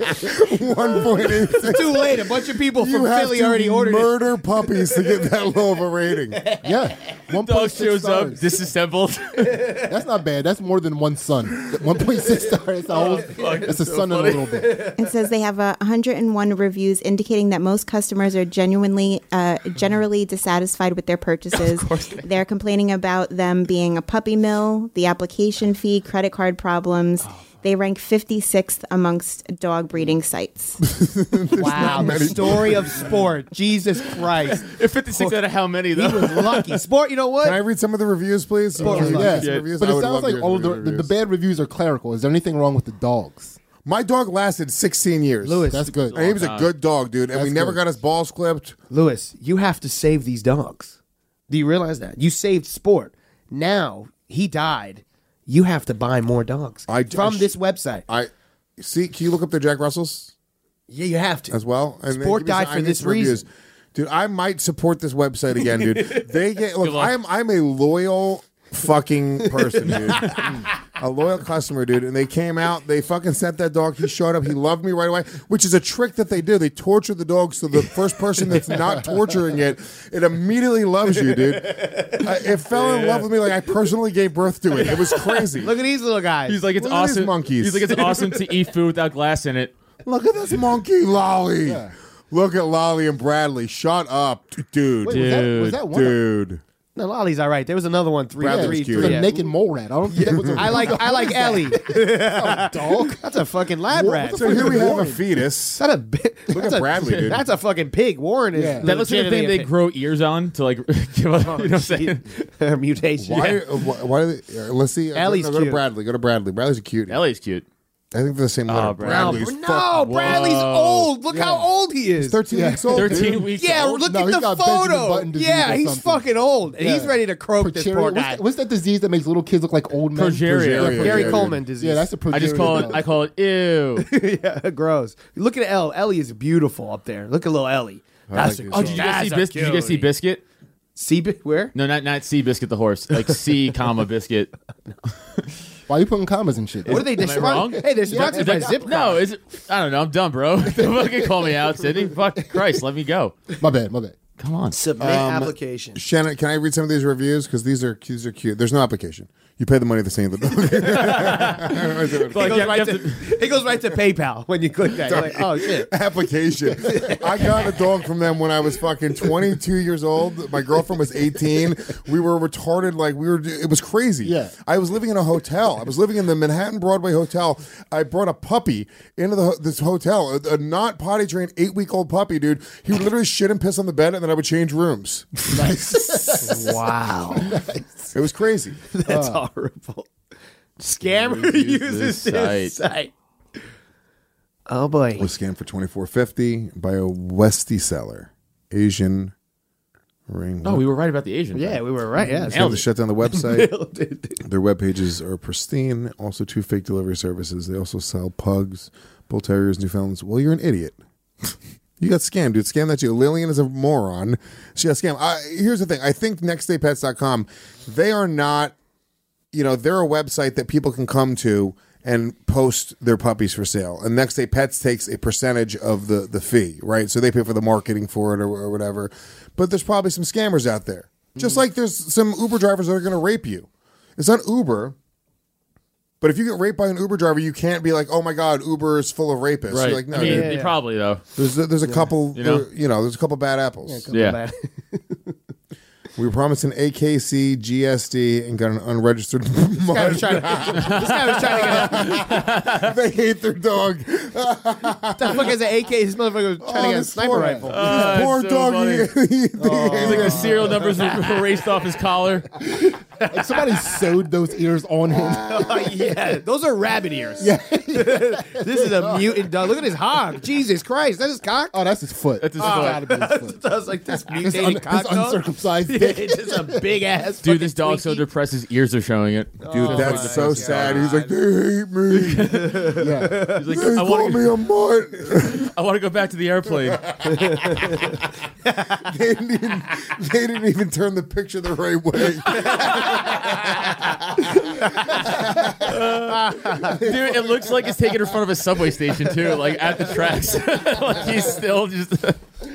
one point eight six. Too late. A bunch of people You from have Philly to already ordered it. murder puppies to get that low of a rating. Yeah, one Dog point six shows up, stars. disassembled. That's not bad. That's more than one son. One point six stars. That's a whole. That's a son and a little bit. It says they have uh, one hundred one reviews indicating that most customers are genuinely, uh, generally dissatisfied with their purchases. Of course they- They're complaining about them being a puppy mill, the application fee, credit card problems. They rank fifty-sixth amongst dog breeding sites. Wow. The story of sport. Jesus Christ. fifty-six out of how many, He though? was lucky. Sport, you know what? Can I read some of the reviews, please? Sport Can was you lucky. read some Yeah. reviews? But I it would sounds love like your all of the, the, reviews. the bad reviews are clerical. Is there anything wrong with the dogs? My dog lasted sixteen years. Louis. That's good. And he was a good dog, dude, and we That's never good. got his balls clipped. Lewis, you have to save these dogs. Do you realize that? You saved Sport. Now he died. You have to buy more dogs I- from I sh- this website. I see. Can you look up the Jack Russells Yeah, you have to. as well? And then Sport give me some- died I for need this some reviews. reason. Dude. I might support this website again, dude. They get look. luck. I'm I'm a loyal fucking person, dude. A loyal customer, dude. And they came out. They fucking sent that dog. He showed up. He loved me right away, which is a trick that they do. They torture the dog so the first person that's not torturing it, it immediately loves you, dude. I, it fell in love with me like I personally gave birth to it. It was crazy. Look at these little guys. He's like, it's Look at these awesome. monkeys. He's like, it's awesome to eat food without glass in it. Look at this monkey, Lolly. Look at Lolly and Bradley. Shut up, dude. Wait, was that, was that one? Dude. no, Lolly's all right. There was another one. Three, Bradley's three, cute. It was three. a naked mole rat. I don't think that was a I like I like Ellie. dog. That's a fucking lab What- rat. what So the here we have a Warren. fetus. Is that a bit? Look at Bradley, dude. That's a fucking pig. Warren is. Yeah. That looks like the thing legitimately they a grow ears on to like give up. You know what I'm saying? pig. Mutation. Why? uh, why, why are they, uh, let's see. Uh, Ellie's no, go to cute. Bradley. Go to Bradley. Bradley's a cutie. Ellie's cute. I think they're the same letter. Bradley. Bradley's No, fuck- Bradley's Whoa. old. Look how old he is. thirteen weeks old. Thirteen dude. weeks. Yeah, old. look No, at he's the got Benjamin photo. Button disease Yeah, or he's something. fucking old, and Yeah. he's ready to croak this Progeria- poor what's, guy. that, what's that disease that makes little kids look like old men? Progeria. Progeria. Gary yeah, Coleman dude. disease. Yeah, that's a progeria. I just call it. dog. I call it ew. yeah, gross. Look at Elle. Ellie is beautiful up there. Look at little Ellie. That's like a, this Oh, did you guys that's see a Bis- Did you guys see cutie. Biscuit? See Bi- where? No, not not C Biscuit the horse. Like C comma Biscuit. Why are you putting commas and shit? What are they? They're Am I spon- wrong? Hey, they're sponsored by Zip. No, is it? I don't know. I'm dumb, bro. Don't fucking call me out, Sydney. Fuck Christ, let me go. My bad. My bad. Come on. Submit Um, application. Shannon, can I read some of these reviews? Because these are these are cute. There's no application. You pay the money to see the dog. It Like, goes, you right have to, it goes right to PayPal when you click that. You're like, oh shit. application. I got a dog from them when I was fucking twenty-two years old. My girlfriend was eighteen. We were retarded. Like we were. It was crazy. Yeah. I was living in a hotel. I was living in the Manhattan Broadway Hotel. I brought a puppy into the this hotel. A, a not potty trained eight week old puppy, dude. He would literally shit and piss on the bed, and then I would change rooms. Nice. Wow. It was crazy. That's horrible. Scammer Use uses this this site. site. Oh boy. Was scammed for twenty-four fifty by a Westie seller, Asian ring. Oh, we were right about the Asian. Yeah, we were right. Yeah. They had to shut down the website. Nailed it. Their web pages are pristine. Also, two fake delivery services. They also sell pugs, bull terriers, Newfoundlands. Well, you're an idiot. You got scammed, dude. Scam that you. Lillian is a moron. She got scammed. I, here's the thing. I think next day pets dot com, they are not, you know, they're a website that people can come to and post their puppies for sale. And Next Day Pets takes a percentage of the, the fee, right? So they pay for the marketing for it or, or whatever. But there's probably some scammers out there. Just like there's some Uber drivers that are going to rape you. It's not Uber. But if you get raped by an Uber driver, you can't be like, "Oh my God, Uber is full of rapists." Right. You're like, no, I mean, dude. they probably though. There's a, there's a couple, You know? there- you know, there's a couple bad apples. Yeah. We were promised an A K C G S D and got an unregistered This guy was mod. trying to, this guy was trying to get They hate their dog. what the fuck is an A K? This motherfucker was trying to get a this sniper poor- rifle. Uh, Poor so doggy. funny. It's like the serial numbers were erased off his collar. Like somebody sewed those ears on him. Oh, yeah, those are rabbit ears. Yeah. This is a mutant dog. Look at his hog. Jesus Christ, that's his cock. Oh, that's his foot. That's his Oh, foot. gotta be his foot. I was like, this His, mutated un- cock his dog. uncircumcised Yeah, dick. it's just a big ass. Dude, this dog's so depressed his ears are showing it. Dude, Oh that's my so God. sad. He's like, they hate me. Yeah. He's like, They I call want me to a mutt. I want to go back to the airplane. they, didn't even, they didn't even turn the picture the right way. Dude, it looks like it's taken in front of a subway station too, like at the tracks. Like he's still just.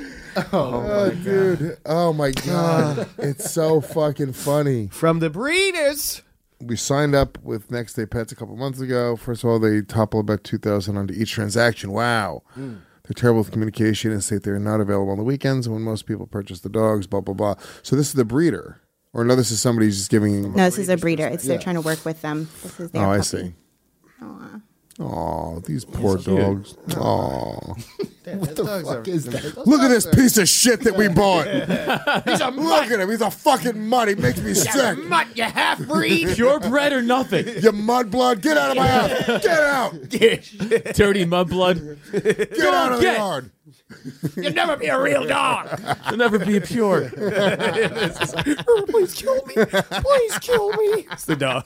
Oh, dude. Oh, my God. It's so fucking funny. From the breeders. We signed up with Next Day Pets a couple months ago. First of all, they topple about two thousand onto each transaction. Wow. Mm. They're terrible with communication and state they're not available on the weekends when most people purchase the dogs, blah, blah, blah. So this is the breeder. Or no, this is somebody who's just giving... No, this is a breeder. It's Yeah. they're trying to work with them. This is their Oh, I puppy. see. Aw. Oh, these poor dogs. Oh. What the fuck is that? Look at this piece of shit that we bought. He's a Look at him. He's a fucking mutt. He makes me sick. Mutt, you half breed. Purebred or nothing. You mudblood. Get out of my house. Get out. Dirty mudblood. Get out of the get. yard. You'll never be a real dog. You'll never be pure. Please kill me. Please kill me. It's the dog.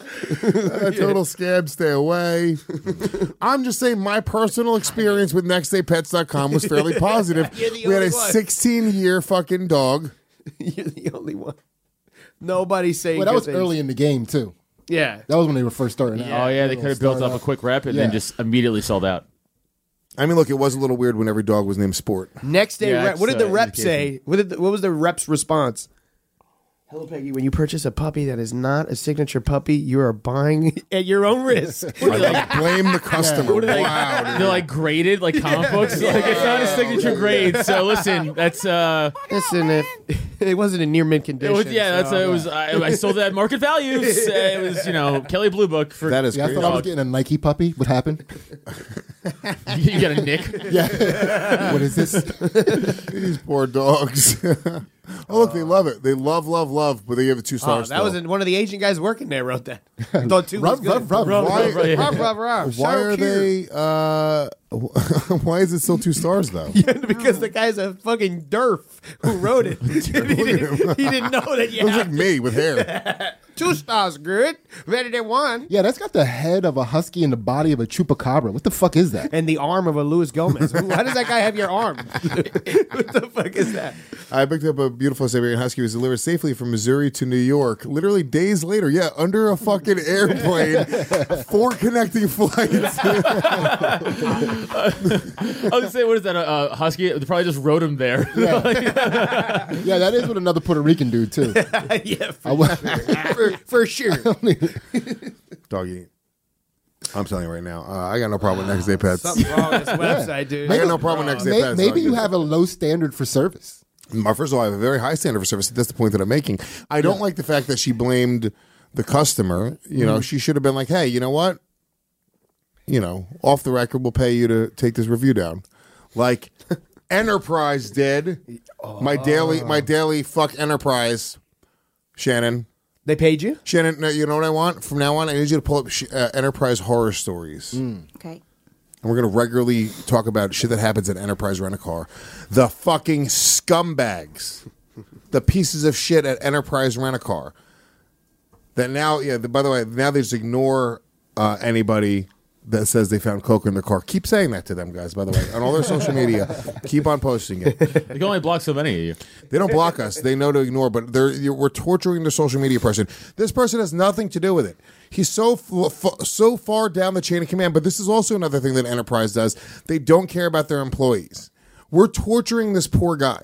A total scam. Stay away. I'm just saying my personal experience with next day pets dot com was fairly positive. You're the We had a only one. sixteen year fucking dog. You're the only one. Nobody's saying Well, that good was things. early in the game, too. Yeah. That was when they were first starting out. Oh yeah, they could have built up a quick rep and then Yeah. just immediately sold out. I mean, look, it was a little weird when every dog was named Sport. Next day, Yeah, rep, what it's, did the uh, rep indication. say? What did the, what was the rep's response? Hello, Peggy. When you purchase a puppy that is not a signature puppy, you are buying at your own risk. I blame the customer. What are they, Wow, dude. they're like graded like comic books. Like it's not a signature grade. So listen, that's uh, Listen, if it wasn't in near mint it condition. was, yeah, that's so- uh, it was. I, I sold it at market values. Uh, it was you know Kelly Blue Book for That is Yeah, I crazy. thought I was getting a Nike puppy. What happened? you get a nick. Yeah. What is this? These poor dogs. Oh, look, they love it. They love, love, love, but they give it two Oh, stars. that was still. in, one of the Asian guys working there wrote that. I thought two was Ruff, good. ruff, ruff. Why, Right, Ruff, ruff, ruff. why So are cute. they? Uh, why is it still two stars though? Because the guy's a fucking derf who wrote it. he, didn't, he didn't know that you Looks like had me with hair. two stars good, better than one. Yeah, that's got the head of a husky and the body of a chupacabra. What the fuck is that? And the arm of a Luis Gomez. Why does that guy have your arm? What the fuck is that? I picked up a beautiful Siberian Husky. It was delivered safely from Missouri to New York. Literally days later. Yeah, under a fucking airplane. Four connecting flights. I was gonna say, what is that? A uh, husky? They probably just wrote him there. Yeah, that is with another Puerto Rican dude too. Yeah, for, I wa- for, for sure. Doggy. I'm telling you right now. Uh, I got no problem with Next Day Pets. Something wrong with this website, dude. I got no problem with Next Day May- Pets. Maybe doggy. you have a low standard for service. Uh, First of all, I have a very high standard for service. That's the point that I'm making. I don't like the fact that she blamed the customer. You know, she should have been like, hey, you know what? You know, off the record, we'll pay you to take this review down. Like Enterprise did. My daily, my daily fuck Enterprise, Shannon. They paid you? Shannon, no, you know what I want? From now on, I need you to pull up sh- uh, Enterprise horror stories. Okay. And we're going to regularly talk about shit that happens at Enterprise Rent-A-Car. The fucking scumbags. The pieces of shit at Enterprise Rent-A-Car. That now, yeah, the, by the way, now they just ignore uh, anybody that says they found coke in their car. Keep saying that to them, guys, by the way. On all their social media, keep on posting it. You can only block so many of you. They don't block us. They know to ignore, but they're you're, we're torturing the social media person. This person has nothing to do with it. He's so f- f- so far down the chain of command. But this is also another thing that Enterprise does. They don't care about their employees. We're torturing this poor guy.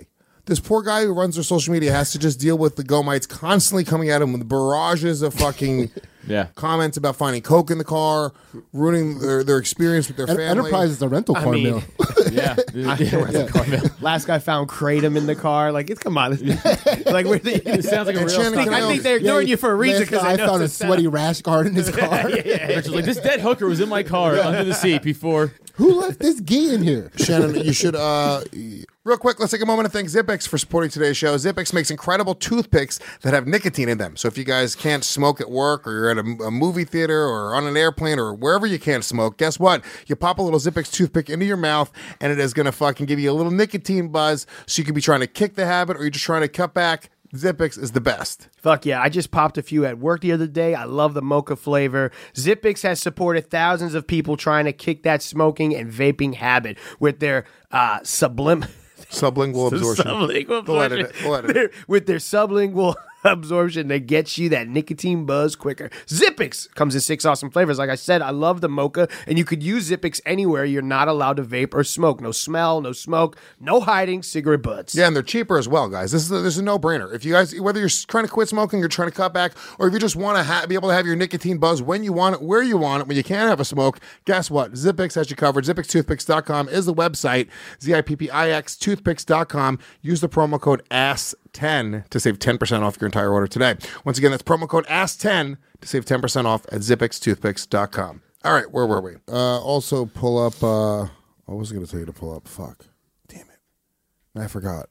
this poor guy who runs their social media has to just deal with the Gomites constantly coming at him with barrages of fucking yeah. comments about finding coke in the car, ruining their, their experience with their En- family. Enterprise is a rental car mean- mill. yeah. yeah. yeah. Last guy found kratom in the car. Like, it's come on. like, we're the, It sounds like a And real Shannon, stuff. can I think they're ignoring Yeah, you for a reason last because guy I know found a it's a sweaty setup. rash guard in his car. Richard's like, this dead hooker was in my car under the seat before. Who left this gee in here? Shannon, you should, uh, real quick, let's take a moment to thank Zippix for supporting today's show. Zippix makes incredible toothpicks that have nicotine in them. So if you guys can't smoke at work or you're at a, a movie theater or on an airplane or wherever you can't smoke, guess what? You pop a little Zippix toothpick into your mouth and it is going to fucking give you a little nicotine buzz so you could be trying to kick the habit or you're just trying to cut back. Zippix is the best. Fuck yeah. I just popped a few at work the other day. I love the mocha flavor. Zippix has supported thousands of people trying to kick that smoking and vaping habit with their uh, sublim... Sublingual absorption. sublingual We'll edit absorption. it. We'll edit it. Their- with their sublingual absorption that gets you that nicotine buzz quicker. Zippix comes in six awesome flavors. Like I said, I love the mocha, and you could use Zippix anywhere you're not allowed to vape or smoke. No smell, no smoke, no hiding cigarette butts. Yeah, and they're cheaper as well, guys. This is a, this is a no-brainer. If you guys, whether you're trying to quit smoking or trying to cut back, or if you just want to ha- be able to have your nicotine buzz when you want it, where you want it, when you can't have a smoke, guess what? Zippix has you covered. Zippix Toothpicks dot com is the website. Z I P P I X Toothpicks dot com. Use the promo code A S ten to save ten percent off your entire order today. Once again, that's promo code A S ten to save ten percent off at Zippix Toothpicks dot com. All right, where were we? Uh, also, pull up. Uh, I was going to tell you to pull up. Fuck. Damn it. I forgot.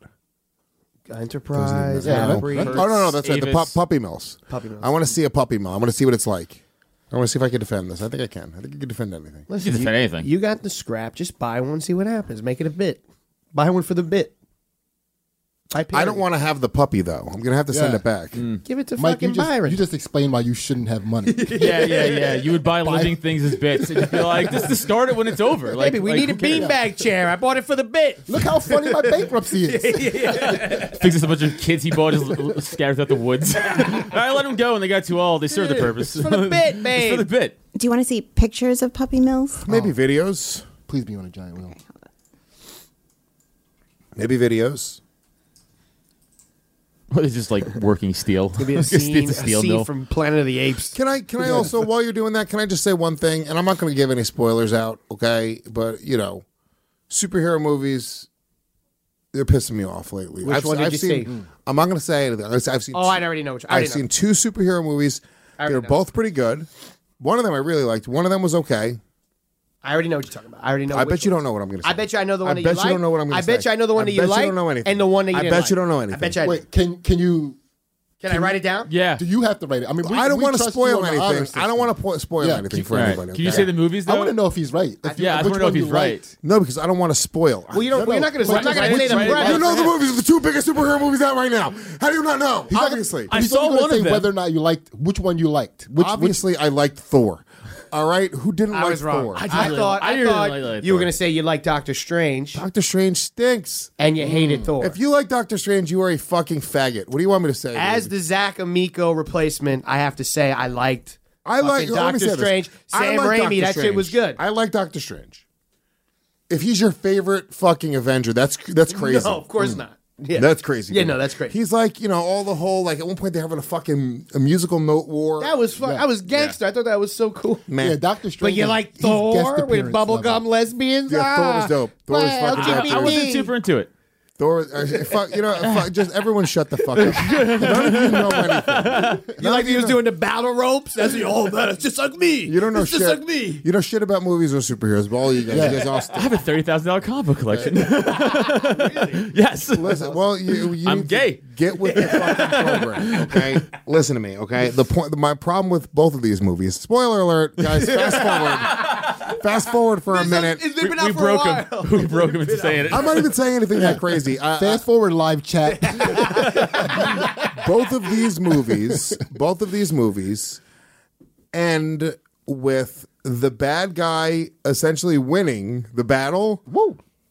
Enterprise. Yeah, Yeah, oh, no, no, that's right. The pu- puppy mills. Puppy mills. I want to see a puppy mill. I want to see what it's like. I want to see if I can defend this. I think I can. I think I can defend anything. Listen, You can defend anything. You got the scrap. Just buy one, see what happens. Make it a bit. Buy one for the bit. Buy I don't want to have the puppy, though. I'm going to have to send Yeah. it back. Give it to Mike, fucking you just, Byron. you just explained why you shouldn't have money. Yeah, yeah, yeah. You would buy living things as bits. And you'd be like, this is to start it when it's over. Like, Baby, we like, need a who cares? beanbag chair. I bought it for the bit. Look how funny my bankruptcy is. Fixes a bunch of kids he bought just scattered throughout the woods. I let them go when they got too old. They served the purpose. It's for the bit, It's babe. for the bit. Do you want to see pictures of puppy mills? Maybe videos. Please be on a giant wheel. Maybe videos. It's just like working steel. It'll be a It's scene, a a steel scene mill. from Planet of the Apes. Can I Can I also, while you're doing that, can I just say one thing? And I'm not going to give any spoilers out, okay? But, you know, superhero movies, they're pissing me off lately. Which I've, one did I've you seen, see? I'm not going to say anything. I've I've seen Oh, two- I already know which. I already I've know. seen two superhero movies. I already They're know. both pretty good. One of them I really liked. One of them was okay. I already know what you're talking about. I already know. I which bet you one. don't know what I'm going to say. I bet you I know the I one that bet you you like. don't know what I'm gonna I bet say. you I know the one I that you bet you like. don't know anything. And the one that you I didn't bet like. you don't know I anything. bet you. I Wait, can can you? Can I write it down? Yeah. Do you have to write it? I mean, we, I don't we want to trust spoil you on the honor anything. I don't want to po- spoil Yeah, anything keep- for All right. anybody. Can you okay? say the movies, though? I want to know if he's right. If you- Yeah, I which want to know if one he's you right. liked. No, because I don't want to spoil. Well, you don't. No, We're no, not going to. but I'm not just going to wait, say the wait, bread. wait, You know the movies, the two biggest superhero movies out right now. How do you not know? Obviously. I He's saw only gonna one say of them. whether or not you liked which one you liked. Which, Obviously, I liked Thor. All right? Who didn't I like was wrong. Thor? I, didn't really- thought. I I, didn't thought really like you were Thor. going to say you like Doctor Strange Doctor Strange stinks. and you hated Thor. If you like Doctor Strange, you are a fucking faggot. What do you want me to say? As dude? the Zach Amico replacement, I have to say I liked. I like fucking let me say Doctor this. Strange. I Sam like Raimi. Doctor That shit Strange. was good. I like Doctor Strange. If he's your favorite fucking Avenger, that's that's crazy. No, of course not. Yeah. That's crazy. Yeah, dude. no, that's crazy. He's like, you know, all the whole, like, at one point they're having a fucking a musical note war. That was fun. I was gangster. I thought that was so cool. Man. Yeah, Doctor But Strange. you is- like he's guest Thor with appearance bubblegum level. lesbians? Yeah, Thor was Ah. dope. Thor was Well, fucking L G B T. dope. I wasn't super into it. Thor, uh, fuck, you know, fuck, just everyone shut the fuck up. None of you know anything. You like he was doing the battle ropes? That's oh man, it's just like me. You don't know it's shit. just like me. You know shit about movies or superheroes, but all you guys, you guys all I have a thirty thousand dollar comic book collection. Yes. Listen, well, you, you I'm need to gay. get with the fucking program, okay? Listen to me, okay? The point, my problem with both of these movies. Spoiler alert, guys. Fast forward. Fast forward for a minute. It's We, been out we for broke a him. while. We broke him into saying it. I'm not even saying anything that crazy. I, Fast forward live chat. I- both of these movies, both of these movies, end with the bad guy essentially winning the battle. Woo.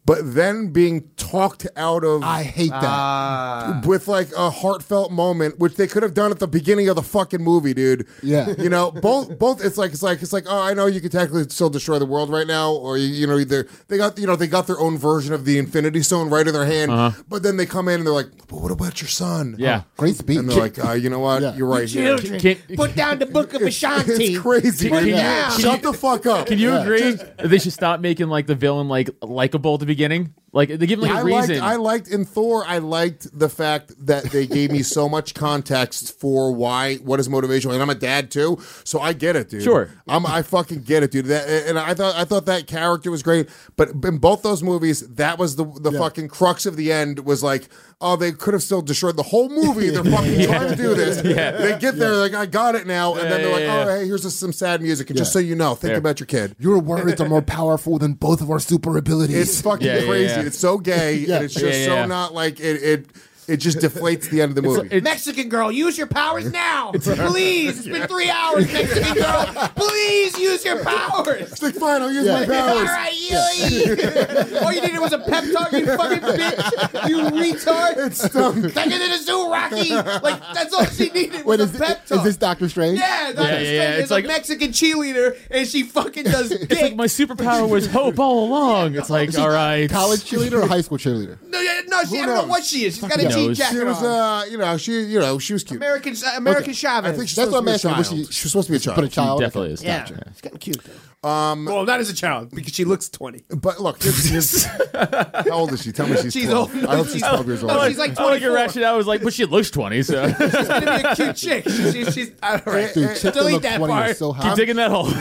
but then being talked out of. I hate that. Uh, with like a heartfelt moment, which they could have done at the beginning of the fucking movie, dude. Yeah. You know, both both. It's like it's like it's like oh, I know you can technically still destroy the world right now, or you, you know, either they got you know they got their own version of the Infinity Stone right in their hand, Uh-huh. but then they come in and they're like, but what about your son? Yeah. Great speech. And they're like, uh, you know what? Yeah. You're right. Here. Children, Can- put down the Book of Ashanti. It's crazy. Can- can you- Yeah. can Shut you- the fuck up. Can you Yeah. agree that they should stop making like the villain like likable at the beginning? Like they give him like a I reason. liked, I liked in Thor. I liked the fact that they gave me so much context for why, what his motivation was. And I'm a dad too, so I get it, dude. Sure. I'm, I fucking get it, dude. That, and I thought, I thought that character was great. But in both those movies, that was the the Yeah. fucking crux of the end. Was like, oh, they could have still destroyed the whole movie. They're fucking trying to do this. They get there, like, I got it now, and then they're like, yeah, oh, yeah. hey, here's just some sad music, and Yeah. just so you know, think Fair. about your kid. Your words are more powerful than both of our super abilities. It's fucking Yeah, yeah, crazy. yeah. It's so gay, Yeah. and it's just Yeah, yeah, so yeah. not like it. It it just deflates the end of the movie. It's- Mexican girl, use your powers now. Please. It's been three hours, Mexican girl. Please use your powers. It's like, fine, I'll use Yeah. my powers. All right, you. All you needed was a pep talk, you fucking bitch. You retard. It stunk. Take it to the zoo, Rocky. Like, that's all she needed was Wait, a is, pep is talk. this Doctor Strange? Yeah, Doctor Yeah, yeah, Strange yeah. is It's a like- Mexican cheerleader, and she fucking does dick. It's like my superpower was hope all along. It's like, all right, College cheerleader or high school cheerleader? no, yeah, no, she, I don't know knows? what she is. She's got a Who jean knows? jacket She was, on. uh, you know, she, you know, she was cute. American, uh, American I Chavez. think she's That's supposed what to I'm be a asking. child. Was she- She's supposed to be a child. But a child? definitely is. yeah, Gotcha. she's getting cute though. Um, well, not as a child because she looks twenty. But look, here's, here's, how old is she? Tell me she's, She's twelve. old. I hope She's- she's twelve years old. no, she's like I like your twenty-four. ration. I was like, but she looks twenty, so keep She's gonna be a cute chick. She's, she's, she's all right. Dude, chick that Delete look that twenty part. is so hot. digging that hole.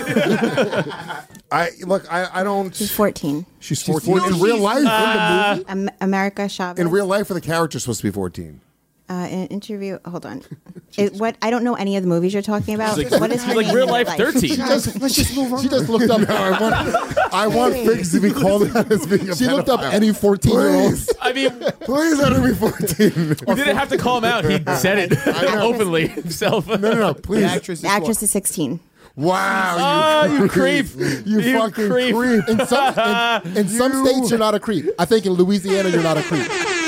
I look, I, I don't. She's fourteen. She's fourteen fourteen. in real life. in the Uh, movie, Am- America Chavez. in real life, for the character, supposed to be fourteen. uh, in an interview. Hold on. It, what I don't know any of the movies you're talking about. She's like- what is her she's like name real in life thirteen. Just, let's just move on. She just looked up. I want, I want Figs to be called out as being a She looked up pedophile. any fourteen-year-olds. I mean, Please let her be fourteen. we didn't have to call him out. He said it openly himself. No, no, no, The please. actress is The actress is sixteen. Wow, Oh, you creep. You, You fucking creep. creep. In some, in, in some You- states, you're not a creep. I think in Louisiana, you're not a creep.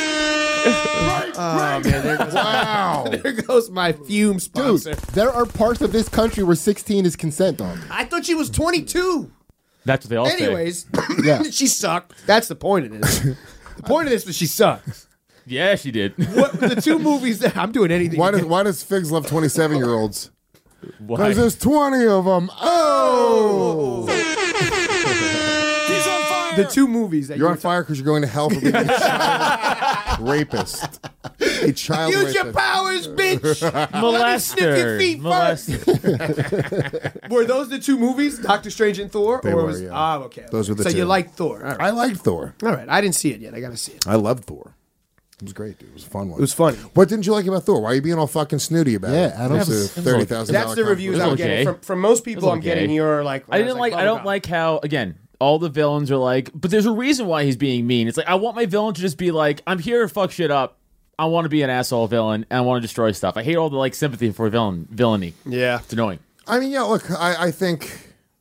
Oh man, there goes, Wow. there goes my fume Dude, sponsor. there are parts of this country where sixteen is consent, dog. I thought she was twenty-two. That's what they all say. Anyways, Yeah. she sucked. That's the point of this. The point of this was she sucked. Yeah, she did. What the two movies that I'm doing anything. Why does Why does Figs love twenty-seven year olds? Why? Because there's twenty of them. Oh, He's on fire. the two movies that you're you on fire because you're going to hell for being a child rapist. A child use rapist. your powers, bitch. molester. Let me sniff your feet Molester. Were those the two movies, Doctor Strange and Thor? They or were, was, yeah. Ah, okay. Those were the so two. you like Thor? All right. I liked Thor. All right. I didn't see it yet. I gotta see it. I loved Thor. It was great, dude. It was a fun one. It was funny. What didn't you like about Thor? Why are you being all fucking snooty about Yeah, it? I don't- It's It a was- it was thirty thousand. That's the reviews I'm okay. getting from, from most people. I'm okay. getting your like. I didn't like. I don't bubblegum. like how again all the villains are like. But there's a reason why he's being mean. It's like I want my villain to just be like, I'm here to fuck shit up. I want to be an asshole villain and I want to destroy stuff. I hate all the like sympathy for villain villainy. Yeah. It's annoying. I mean, yeah. Look, I, I think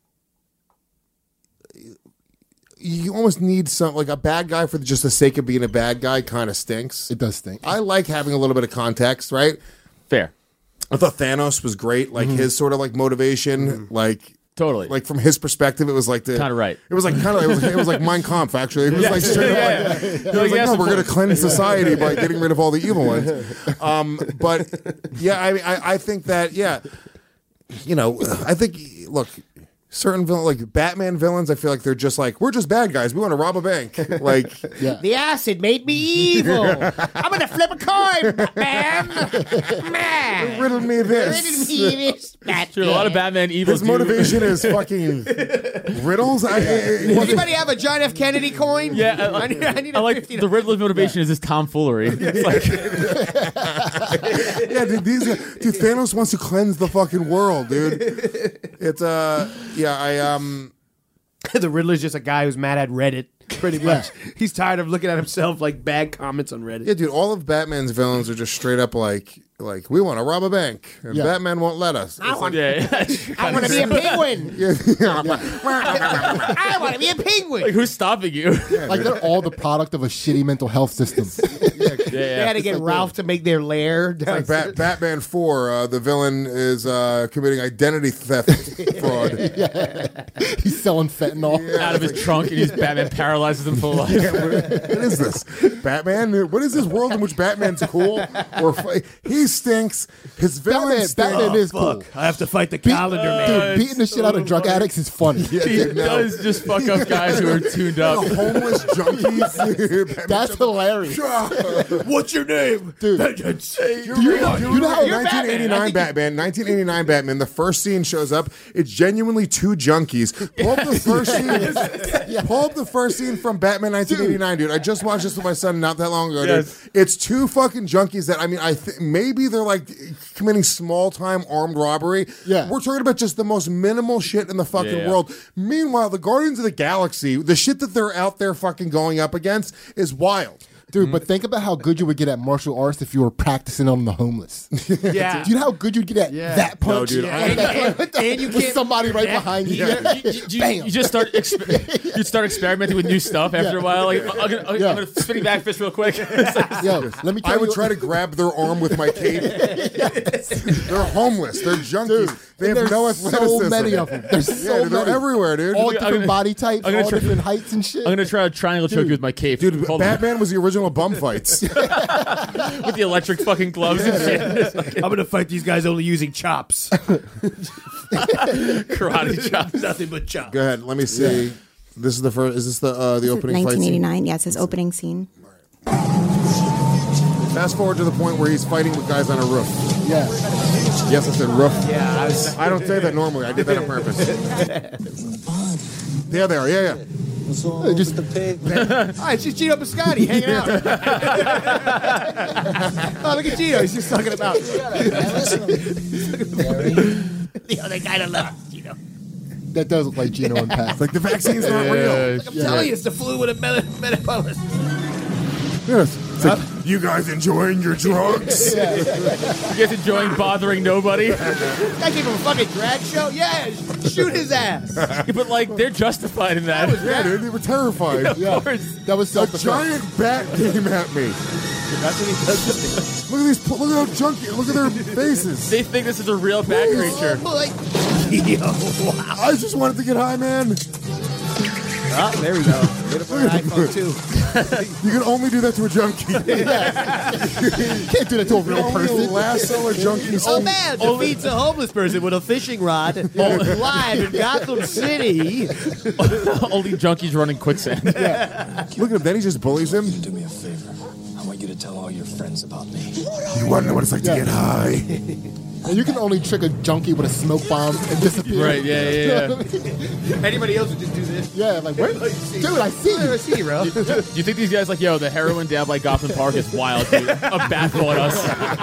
you almost need some like a bad guy for just the sake of being a bad guy. Kind of stinks. It does stink. I like having a little bit of context, right? Fair. I thought Thanos was great. Like his sort of like motivation, like. Totally. Like from his perspective, it was like the Kinda right. It was like kind of it was, it was like Mein Kampf. Actually, it was like straight up. Yeah, Like, yeah. It was Like, like, yeah, no, some we're going to point. cleanse society by getting rid of all the evil ones. Um, but yeah, I, I I think that yeah, you know, I think look, certain villain like Batman villains, I feel like they're just like we're just bad guys. We want to rob a bank. Like Yeah. The acid made me evil. I'm gonna flip a coin, Batman. Man. riddle me this. Sure, a lot of Batman evil. His motivation is fucking riddles. I, Anybody have a John F. Kennedy coin? Yeah, I, I need, I need I a like fifty the Riddler's motivation is this tomfoolery. It's like, yeah, dude, these dude, Thanos wants to cleanse the fucking world, dude. It's uh, yeah, I um, The Riddler's just a guy who's mad at Reddit. Pretty much. He's tired of looking at himself like bad comments on Reddit. yeah, dude. All of Batman's villains are just straight up like like, we want to rob a bank, and Yeah. Batman won't let us. I want, Yeah, I want to be a penguin. Yeah. I want to be a penguin. like who's stopping you? Like they're all the product of a shitty mental health system. yeah, They had to get like Ralph to make their lair. Like Bat- Batman four, uh, the villain is uh, committing identity theft fraud. He's selling fentanyl. Out of his trunk, and he's Batman paralyzes him for life. What is this? Batman? What is this world in which Batman's cool? Or fi- he stinks. His villain Batman, stinks. Batman is cool. I have to fight the Beat- calendar Dude, man. beating the shit out of drug addicts is funny. He dude, no. does just fuck up guys who are tuned up. The homeless junkies. That's hilarious. What's your name? Dude. Vengeance. You, you know- you know how- nineteen eighty-nine Batman, nineteen eighty-nine Batman, the first scene shows up, it's genuinely two junkies. Pull up the first scene. Pull up the first scene from Batman nineteen eighty-nine, dude. I just watched this with my son not that long ago, Yes. dude. It's two fucking junkies that, I mean, I th- maybe they're like committing small-time armed robbery. Yeah. We're talking about just the most minimal shit in the fucking Yeah. world. Meanwhile, the Guardians of the Galaxy, the shit that they're out there fucking going up against is wild. Dude, but think about how good you would get at martial arts if you were practicing on the homeless. Yeah. Do you know how good you'd get at that punch? dude, Yeah. I- Like that- And- and you with can't- somebody right Yeah. behind you. You, you, you, Bam. you just start exper- you start experimenting with new stuff after a while. Like, I'm gonna, I'm Yeah. gonna spinning back fist real quick. Yo, let me tell I would you, try to grab their arm with my cape. They're homeless. They're junkies. Dude, they have there's no athleticism. so many of them. There's so Yeah, dude, they're many. everywhere, dude. All I'm different gonna- body types, I'm gonna all try- different heights and shit. I'm gonna try a triangle choke you with my cape. Dude, Hold on. Batman was the original bum fights. with the electric fucking gloves and shit. I'm going to fight these guys only using chops. Karate chops. Nothing but chops. Go ahead. Let me see. This is the first. Is this the uh, the opening fight nineteen scene? eighty-nine. Yeah, it's his opening scene. Fast forward to the point where he's fighting with guys on a roof. Yeah. Yes, I said roof. Yeah, I was. I don't say that normally. I did that on purpose. Yeah, they are. Yeah, yeah. Uh, Just, Oh, it's just Gino Biscotti hanging out. Oh, look at Gino. He's just talking about the other guy to left, Gino. that does look like Gino and Pat. Like the vaccine's not real. I'm telling you, it's the flu with a meta- metabolus. Yes. It's like, you guys enjoying your drugs? You guys enjoying bothering nobody? This guy gave him a fucking drag show? Yeah, sh- shoot his ass. Yeah, but like they're justified in that. Yeah, dude, they were terrified. Yeah. That was A self-defense. giant bat came at me. That's what he does. Look at these. Look at how junky. Look at their faces. They think this is a real bat creature. Like, yo, wow. I just wanted to get high, man. Oh, there we go. Get it for an iPhone too. You can only do that to a junkie. Can't do that to a real Only a person. lasso or junkies. Oh man, defeats a homeless person with a fishing rod live in Gotham City. Only junkies running quicksand. Look at him. Then he just bullies him. Do me a favor. I want you to tell all your friends about me. You want to know what it's like Yeah. to get high? And you can only trick a junkie with a smoke bomb and disappear. Right, yeah, yeah, yeah. Anybody else would just do this? Yeah, like, where? Dude, I see I you. see you, bro. Do you think these guys like, yo, the heroin down by Gotham Park is wild, dude? A bat fought us.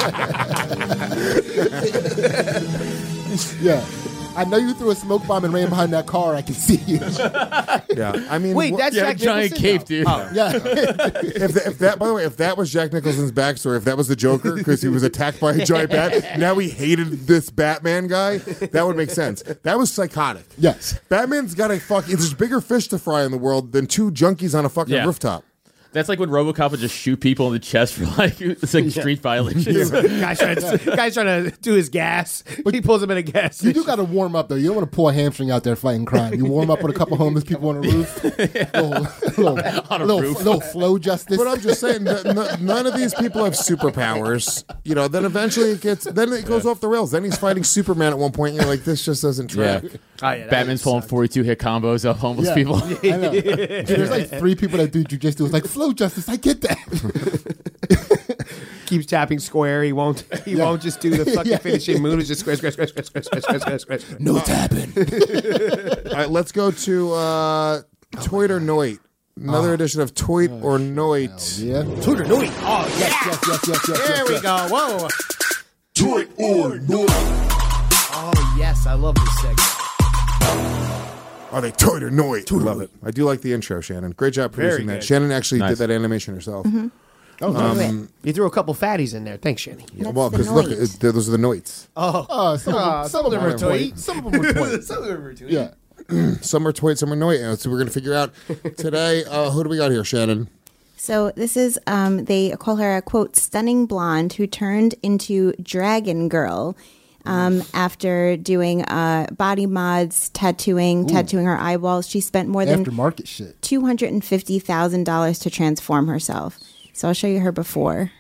Yeah. I know you threw a smoke bomb and ran behind that car. I can see you. Yeah. I mean, Wait, wh- that's Yeah, Jack giant Nicholson? cape, dude. Oh. Yeah. if, the, if that, by the way, if that was Jack Nicholson's backstory, if that was the Joker because he was attacked by a giant bat, now he hated this Batman guy, that would make sense. That was psychotic. Yes. Batman's got a fuck. There's bigger fish to fry in the world than two junkies on a fucking Yeah. rooftop. That's like when RoboCop would just shoot people in the chest for like it's like street violations. Guy's trying, to, guy's trying to do his gas. He pulls him in a gas. You do got to warm up, though. You don't want to pull a hamstring out there fighting crime. You warm up with a couple homeless people on a roof. little, little, On a little, roof. little flow justice. But I'm just saying, that n- none of these people have superpowers. You know, then eventually it gets, then it goes off the rails. Then he's fighting Superman at one point, and you're like, this just doesn't Yeah. track. Oh, yeah, that Batman's pulling forty-two hit combos of homeless Yeah. people. I know. Dude, there's like three people that do jujitsu. It's like flow justice. I get that. keeps tapping square. He won't. He Yeah. won't just do the fucking Yeah. finishing move. It's just square, square, square, square, square, square, square, square, square, square. No tapping. All right, let's go to uh, Toit or Noit. Another edition of Toit or Noit. Yeah. Tutor Nui. Oh yes, Yes, yes, yes, yes, yes. There yes, we yes. go. Whoa. Toit or Noit. Oh yes, I love this segment. Are they Toit or Noit? I love it. I do like the intro, Shannon. Great job producing Very that. good. Shannon actually Nice. did that animation herself. Oh, Um, you threw a couple fatties in there. Thanks, Shanny. Yeah, well, because look, it, those are the Noites. Oh, Oh, some, of them, Ah, some of them are toy. toy. Some of them are toy. Some of them are toy. Yeah. Some are Toit, some are Noit. So we're going to figure out today. Uh, who do we got here, Shannon? So this is, um, they call her a, quote, stunning blonde who turned into Dragon Girl um, after doing uh, body mods, tattooing, Ooh. tattooing her eyeballs. She spent more than Aftermarket shit. two hundred fifty thousand dollars to transform herself. So I'll show you her before.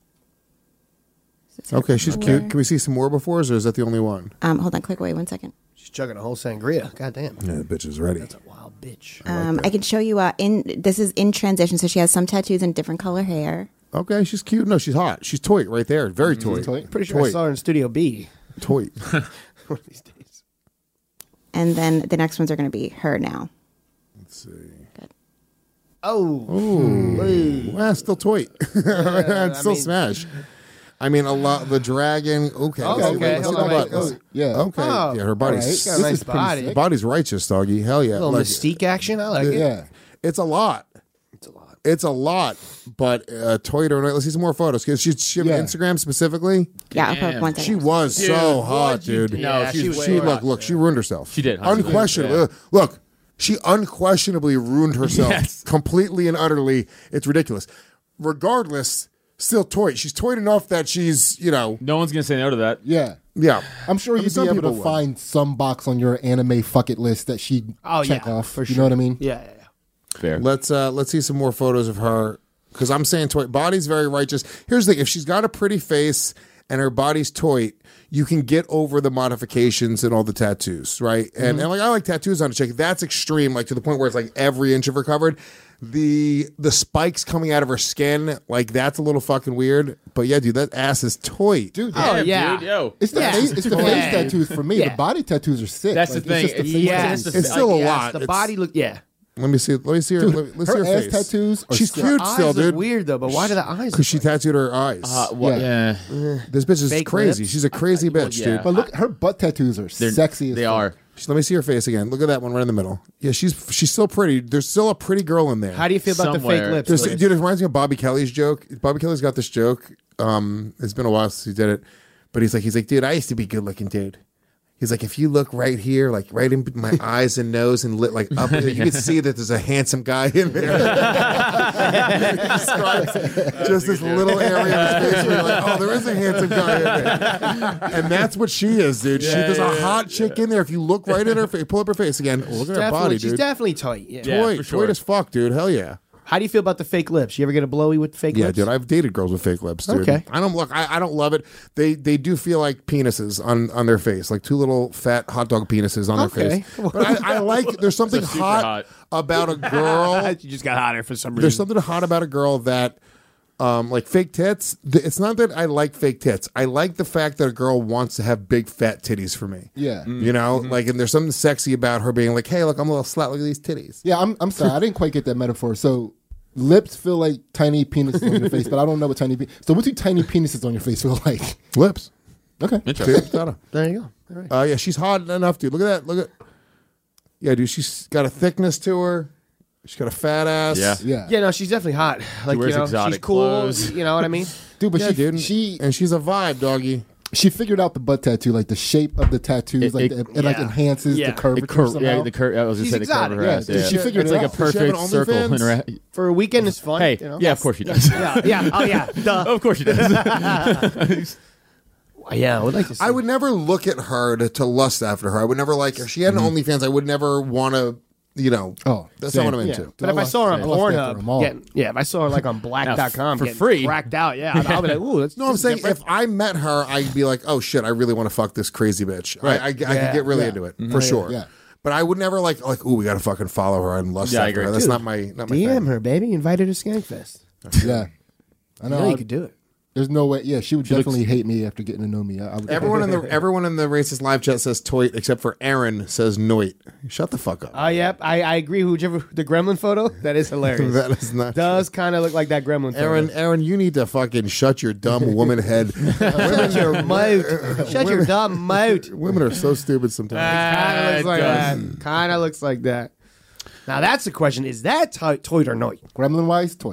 Okay, she's before. cute. Can we see some more befores, or is that the only one? Um, hold on, click away one second. She's chugging a whole sangria. God damn. Yeah, the bitch is ready. That's a wild bitch. Um, I can show you. Uh, in this is in transition, so she has some tattoos and different color hair. Okay, she's cute. No, she's hot. She's Toit right there. Very Toit. Toy. Pretty sure I Toit. saw her in Studio B. Toit. One of these days. And then the next ones are going to be her now. Let's see. Oh. Ooh. Well, still Toit. it's still mean- Smash. I mean, a lot. The dragon. Okay. Oh, Yeah, okay. let's see Oh, the right. buttons. Oh, yeah. Okay. Oh. Yeah, her body's. All right. She's got a This nice is pretty body. The body's righteous, doggy. Hell yeah. A little Like, mystique action. I like it. Yeah. it's a lot. It's a lot. It's a lot. But uh, Toit or not. Let's see some more photos. Because she, she have Yeah. an Instagram specifically. Yeah, I'll put Damn. one She second. was Dude, so what'd hot, you dude. do? No, Yeah, she she was was She way look, hot. look, she ruined herself. She did, honestly. Unquestionably. Yeah. Look, she unquestionably ruined herself Yes. completely and utterly. It's ridiculous. Regardless, still Toit. She's Toit enough that she's, you know, No one's gonna say no to that. Yeah. yeah. I'm sure I mean, you'd some be able people to would. find some box on your anime fuck it list that she'd Oh, check yeah, off. for You sure. know what I mean? Yeah, yeah, yeah. Fair. Let's uh let's see some more photos of her. Because I'm saying Toit. Body's very righteous. Here's the thing. If she's got a pretty face and her body's Toit, you can get over the modifications and all the tattoos, right? And, and like I like tattoos on a chick. That's extreme, like to the point where it's like every inch of her covered. The the spikes coming out of her skin, like that's a little fucking weird. But yeah, dude, that ass is Toit. Dude, Oh, that- yeah. Dude, yo. it's the, Yeah. face, it's the Yeah. face tattoos for me. Yeah. The body tattoos are sick. That's the Like, thing. It's, just the It's- face Yeah. tattoos. It's still a Yes, lot. The It's- body look. Yeah. Let me see. Let me see her. Dude, let, let's her see her ass face. tattoos are She's sick. cute Eyes still, look dude. weird though, but why do the eyes? Because she tattooed her eyes. Uh, what, Yeah. yeah. This bitch is Fake crazy. lips? She's a crazy bitch, yeah. dude. But look, her butt tattoos are They're- sexy as They fuck. are. Let me see her face again. Look at that one right in the middle. Yeah, she's she's still pretty. There's still a pretty girl in there. How do you feel about the Somewhere. fake lips? There's- Louis? dude, it reminds me of Bobby Kelly's joke. Bobby Kelly's got this joke. Um, it's been a while since he did it, but he's like, he's like, dude, I used to be good looking, dude. He's like, if you look right here, like right in my eyes and nose and lit like up, you can see that there's a handsome guy in there. He describes just this little area of his face where you're like, oh, there is a handsome guy in there. And that's what she is, dude. she There's a hot chick in there. If you look right at her face, pull up her face again. Oh, look at her Definitely- body, she's dude. definitely tight. Yeah. Yeah. Toy, for sure. toy as fuck, dude. Hell yeah. How do you feel about the fake lips? You ever get a blowy with fake Yeah, lips? dude, I've dated girls with fake lips, dude. Okay. I don't look. I, I don't love it. They they do feel like penises on, on their face, like two little fat hot dog penises on Okay. their face. But I, I like. There's something super hot, hot. about a girl. you just got hotter for some reason. There's something hot about a girl that, um, like fake tits. th- It's not that I like fake tits. I like the fact that a girl wants to have big fat titties for me. Yeah. You know, like, and there's something sexy about her being like, "Hey, look, I'm a little slut. Look at these titties." Yeah, I'm, I'm sorry. I didn't quite get that metaphor. So lips feel like tiny penises on your face, but I don't know what tiny pe- So what do tiny penises on your face feel like? Lips. Okay. See? There you go. All right. Uh, yeah, she's hot enough, dude. Look at that. Look at. Yeah, dude, she's got a thickness to her. She's got a fat ass. Yeah. Yeah. Yeah, no, she's definitely hot. Like wears you know, exotic she's cool. clothes. You know what I mean? Dude, but Yeah, she, dude. she and she's a vibe, doggy. she figured out the butt tattoo, like the shape of the tattoos, It- like it- the, it like yeah. enhances Yeah. the curvature It cur- somehow. yeah, the cur- I was She's just saying the curve of her exotic, ass. yeah. Yeah. She figured it's it like out. a Does she have perfect an circle. OnlyFans? Intera- For a weekend is fun. hey, you know? yeah, of course she does. yeah, yeah. Oh yeah. Duh. Of course she does. Yeah, I would like to see. I would never look at her to, to lust after her. I would never like her. She had an OnlyFans. I would never want to, you know. Oh, that's same. not what I'm Yeah. into. But if I saw her on I lust after them all. Pornhub, getting, yeah, if I saw her like on black dot com for getting free. cracked out, yeah, I'd, I'd be like, ooh, that's No, I'm this is saying different. if I met her, I'd be like, oh shit, I really want to fuck this crazy bitch. Right. I, I, I Yeah. could get really Yeah. into it for sure. Yeah. But I would never like like, ooh, we got to fucking follow her and lust Yeah, I after agree. her. That's Dude, not my not my D M thing. her, baby. Invite her to Skankfest. Yeah. I I know. know you I- could do it. There's no way. Yeah, she would definitely hate me after getting to know me. I, I would, Everyone in the everyone in the racist live chat says toit, except for Aaron says noit. Shut the fuck up. Oh, yep. I, I agree. Whichever the gremlin photo, that is hilarious. That is not Does kind of look like that gremlin photo. Aaron, Aaron, you need to fucking shut your dumb woman head. Shut your mouth. Shut your dumb mouth. Women are so stupid sometimes. Kind of looks like does. that. Kind of looks like that. Now that's the question: is that to- toit or noit? Gremlin wise, toy.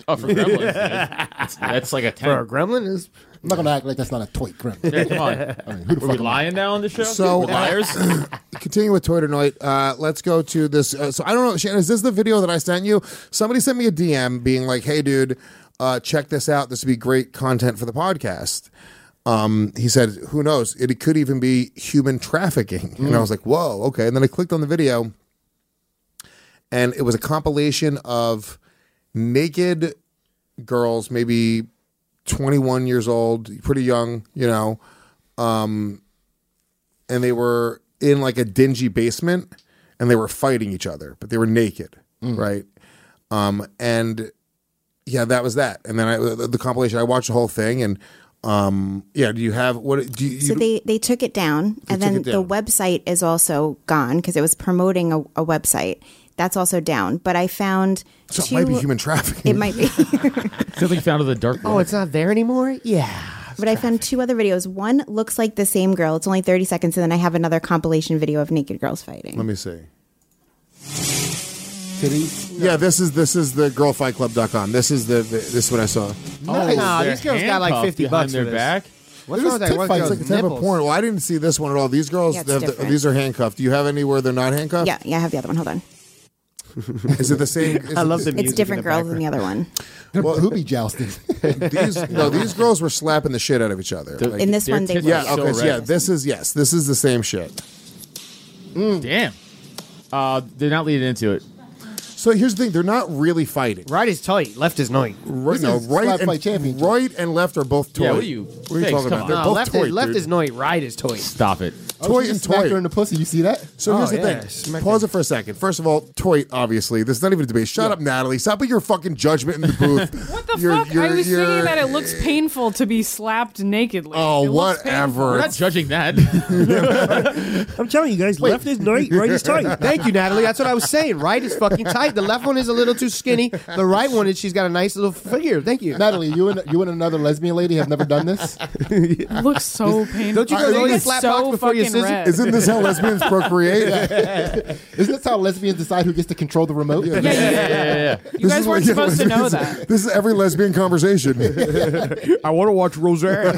Oh, for Gremlins, that's, that's like a ten. For a gremlin is. I'm not gonna act like that's not a toy gremlin. Yeah, come on. I mean, who the Are we fuck am I? lying now on the show? So, We're liars. Continue with Toy Tonight. Uh, let's go to this. Uh, so I don't know, Shannon, is this the video that I sent you? Somebody sent me a D M being like, "Hey, dude, uh, check this out. This would be great content for the podcast." Um, he said, "Who knows? It could even be human trafficking." Mm. And I was like, "Whoa, okay." And then I clicked on the video, and it was a compilation of naked girls, maybe twenty-one years old, pretty young, you know, um, and they were in like a dingy basement, and they were fighting each other, but they were naked, mm. right? Um, and yeah, that was that. And then I, the, the compilation, I watched the whole thing, and um, yeah, do you have what? Do you, so they they took it down, and then the website is also gone because it was promoting a, a website. That's also down. But I found so two, it might be human trafficking. It might be. Feels like found in the dark web. Oh, it's not there anymore? Yeah. But I found two other videos. One looks like the same girl. It's only thirty seconds. And then I have another compilation video of naked girls fighting. Let me see. Titties? Yeah, this is this is the girl fight club dot com. This is the, the this is what I saw. Oh, no, these girls got like fifty bucks their for this. back. What's wrong with that? Tit One fights, girl's like a type of nipples. porn. Well, I didn't see this one at all. These girls, Yeah, it's they have the, different. these are handcuffed. Do you have any where they're not handcuffed? Yeah, yeah, I have the other one. Hold on. Is it the same? Is I it, love the It's music different in the girls than background. the other one. They're booby jousting. These no, these girls were slapping the shit out of each other. Like- In this Their one, they tits were. are yeah, so okay, so yeah. red. This is yes, this is the same shit. Damn. Uh, they're not leading into it. So here's the thing: they're not really fighting. Right is tight, left is night. Right, This no, is right slap and fight championship. right and left are both toy. Yeah, what are you- What are you Figs, talking come about? on. They're No, both left toy. is left dude. is night, right is toy. Stop it. Toy She and smacked toy. her in the pussy. You see that? So here's Oh, the yeah, thing. smack Pause it. it for a second. First of all, toy, obviously. This is not even a debate. Shut up, Natalie. Stop with your fucking judgment in the booth. What the You're- fuck? you're- I was you're- thinking that it looks painful to be slapped nakedly. Oh, It looks whatever. We're not judging that. I'm telling you guys, left is night, right is tight. Thank you, Natalie. That's what I was saying. Right is fucking tight. The left one is a little too skinny. The right one is she's got a nice little figure. Thank you. Natalie, you and you and another lesbian lady have never done this. It looks so painful. Don't you I- go it to looks slap so box before you fucking scissor? red. Isn't this how lesbians procreate? Isn't this how lesbians decide who gets to control the remote? Yeah, yeah, yeah, yeah, yeah. You guys weren't yeah, supposed to know this- that. This is every lesbian conversation. I want to watch Roseanne.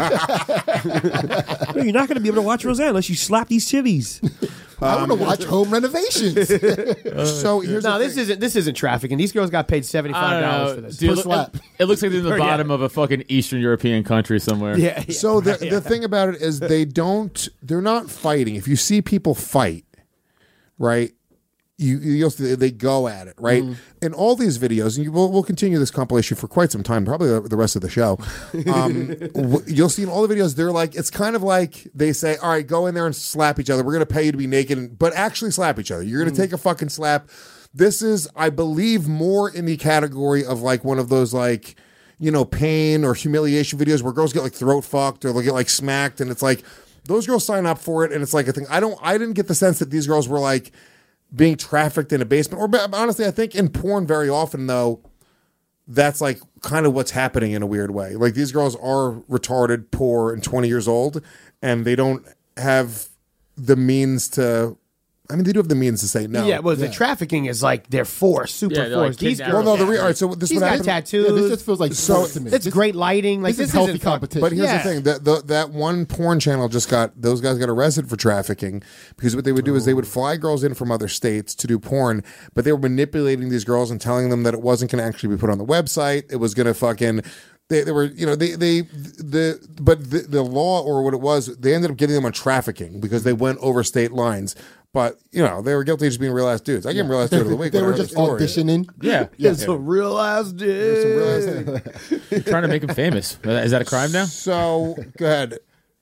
No, you're not going to be able to watch Roseanne unless you slap these titties. I want to watch home renovations. So here's No, the this thing. isn't this isn't trafficking. These girls got paid seventy I five don't dollars know. for this. Dude, Per look- slap. it, it looks like they're in the Yeah. bottom of a fucking Eastern European country somewhere. Yeah, yeah. So the the thing about it is they don't they're not fighting. If you see people fight, right? You you'll see they go at it, right? In all these videos, and you, we'll, we'll continue this compilation for quite some time, probably the, the rest of the show. Um, w- you'll see in all the videos, they're like, it's kind of like they say, all right, go in there and slap each other. We're going to pay you to be naked, and, but actually slap each other. You're going to take a fucking slap. This is, I believe, more in the category of like one of those like, you know, pain or humiliation videos where girls get like throat fucked or they'll get like smacked, and it's like those girls sign up for it, and it's like a thing. I don't, I didn't get the sense that these girls were like being trafficked in a basement. Or but honestly, I think in porn very often though, that's like kind of what's happening in a weird way. Like these girls are retarded, poor, and twenty years old, and they don't have the means to. I mean, they do have the means to say no. Yeah, well, the trafficking is like they're forced, super Yeah, they're like forced. These kidnapped. girls, Well, no, the re- all right. So this she's what got happened. tattoos. Yeah, this just feels like So, sports to me. it's This- great lighting. Like this this, is healthy isn't fuck- competition. But here's Yeah. the thing: that the, that one porn channel just got those guys got arrested for trafficking because what they would do is they would fly girls in from other states to do porn, but they were manipulating these girls and telling them that it wasn't going to actually be put on the website. It was going to fucking. They, they were, you know, they, they, the, but the, the law or what it was, they ended up getting them on trafficking because they went over state lines. But, you know, they were guilty of just being real ass dudes. I gave them real ass dude of the week. They when I were heard the just story. auditioning. Yeah. Yeah, it's a real ass dude. Some real ass dude. Trying to make him famous. Is that a crime now? So, go ahead.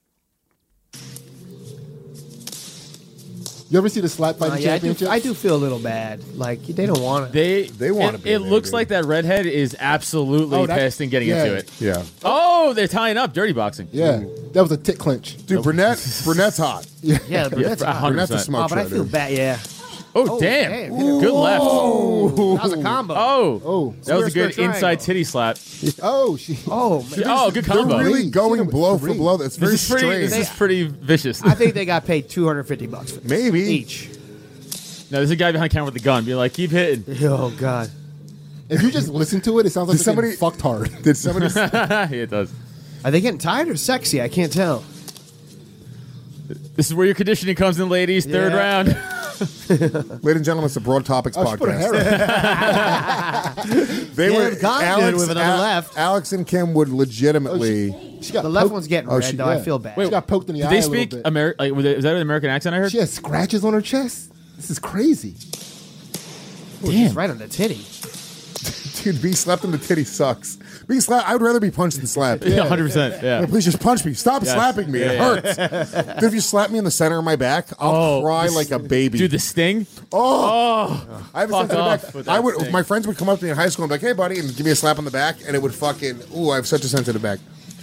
You ever see the slap Uh, fighting yeah, I do, championship? I do feel a little bad. Like they don't want it. They They wanna it, be It looks naked. like that redhead is absolutely Oh, that- pissed and getting yeah. into it. Yeah. Oh, they're tying up dirty boxing. Yeah, that was a tit clinch. Dude, Brunette, Brunette's hot. Yeah, yeah, but Yeah, that's a hundred Brunette's a percent. smoke Oh, but I show, feel dude. bad. Yeah. Oh, damn. damn. Good left. That was a combo. Oh. Oh. That was a Square, good square, inside triangle. titty slap. Oh, she. Oh, man. Oh, good They're combo. really Three. going She went blow three. for blow. That's very This is pretty, strange. this is pretty vicious. I think they got paid two hundred fifty bucks for this. Maybe. Each. No, there's a guy behind camera with a gun. Be like, keep hitting. Oh God. If you just listen to it, it sounds like Did somebody somebody- fucked hard. Did somebody? yeah, it does. Are they getting tired or sexy? I can't tell. This is where your conditioning comes in, ladies. Third Yeah. round. Ladies and gentlemen, it's a Broad Topics Oh, she put her podcast. hair up. They Yeah, were God did it Alex, with another Al- left. Alex and Kim would legitimately. She got The left poked- one's getting Oh, red, she- though. I yeah. feel bad. She got poked in the Did eye they a little speak bit. Ameri- like, was it- is that an American accent I heard? She has scratches on her chest. This is crazy. Ooh, she's right on the titty. Dude, being slapped in the titty sucks. Being slapped, I would rather be punched than slapped. Yeah, one hundred percent. Yeah. Yeah, please just punch me. Stop Yes. slapping me. Yeah, it yeah. hurts. Dude, if you slap me in the center of my back, I'll Oh, cry this- like a baby. Dude, the sting? oh, Oh. I have a fuck sensitive off back. with I that would. sting. My friends would come up to me in high school and be like, "Hey, buddy," and give me a slap on the back, and it would fucking. Ooh, I have such a sensitive back.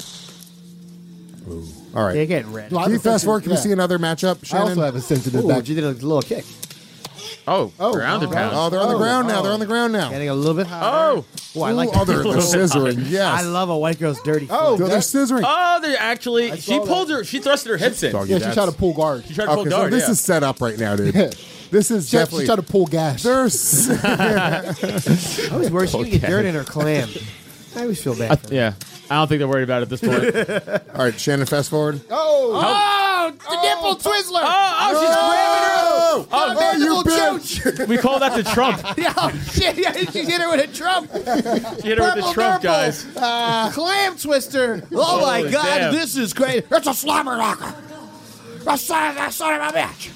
Ooh. All right. They're getting red. No, I Can have you a fast forward? Can sensitive- we see another matchup, I Shannon? also have a sensitive Ooh, back. you did a little kick. Oh, Oh, ground and oh, pound. Oh, they're on the Oh, ground now. oh. They're on the ground now. Getting a little bit higher. Oh. Ooh, I like Ooh, oh, that. they're, they're scissoring. Yes. I love a white girl's dirty foot. Oh, Dude, they're that- scissoring. Oh, they're actually. I She saw pulled that. her. She thrusted her hips in. Doggy, Yeah, she that's- tried to pull guard. She tried to pull Okay, so guard. this yeah. is set up right now, dude. Yeah. This is She, definitely. she tried to pull gas. There's. I was worried she could get Okay. dirt in her clam. I always feel bad. I- for her. yeah. I don't think they're worried about it at this point. All right, Shannon, fast forward. Oh, Oh, the nipple twizzler. Oh, oh, Oh, Oh, oh, you bitch. she's grabbing her. We call that the Trump. Oh, shit. Yeah, she hit her with a Trump. She hit her with the Purple Trump, nipple. guys. Uh, clam twister. Oh, my Holy God. damn. This is great. It's a slobber knocker. The son of that son of a bitch.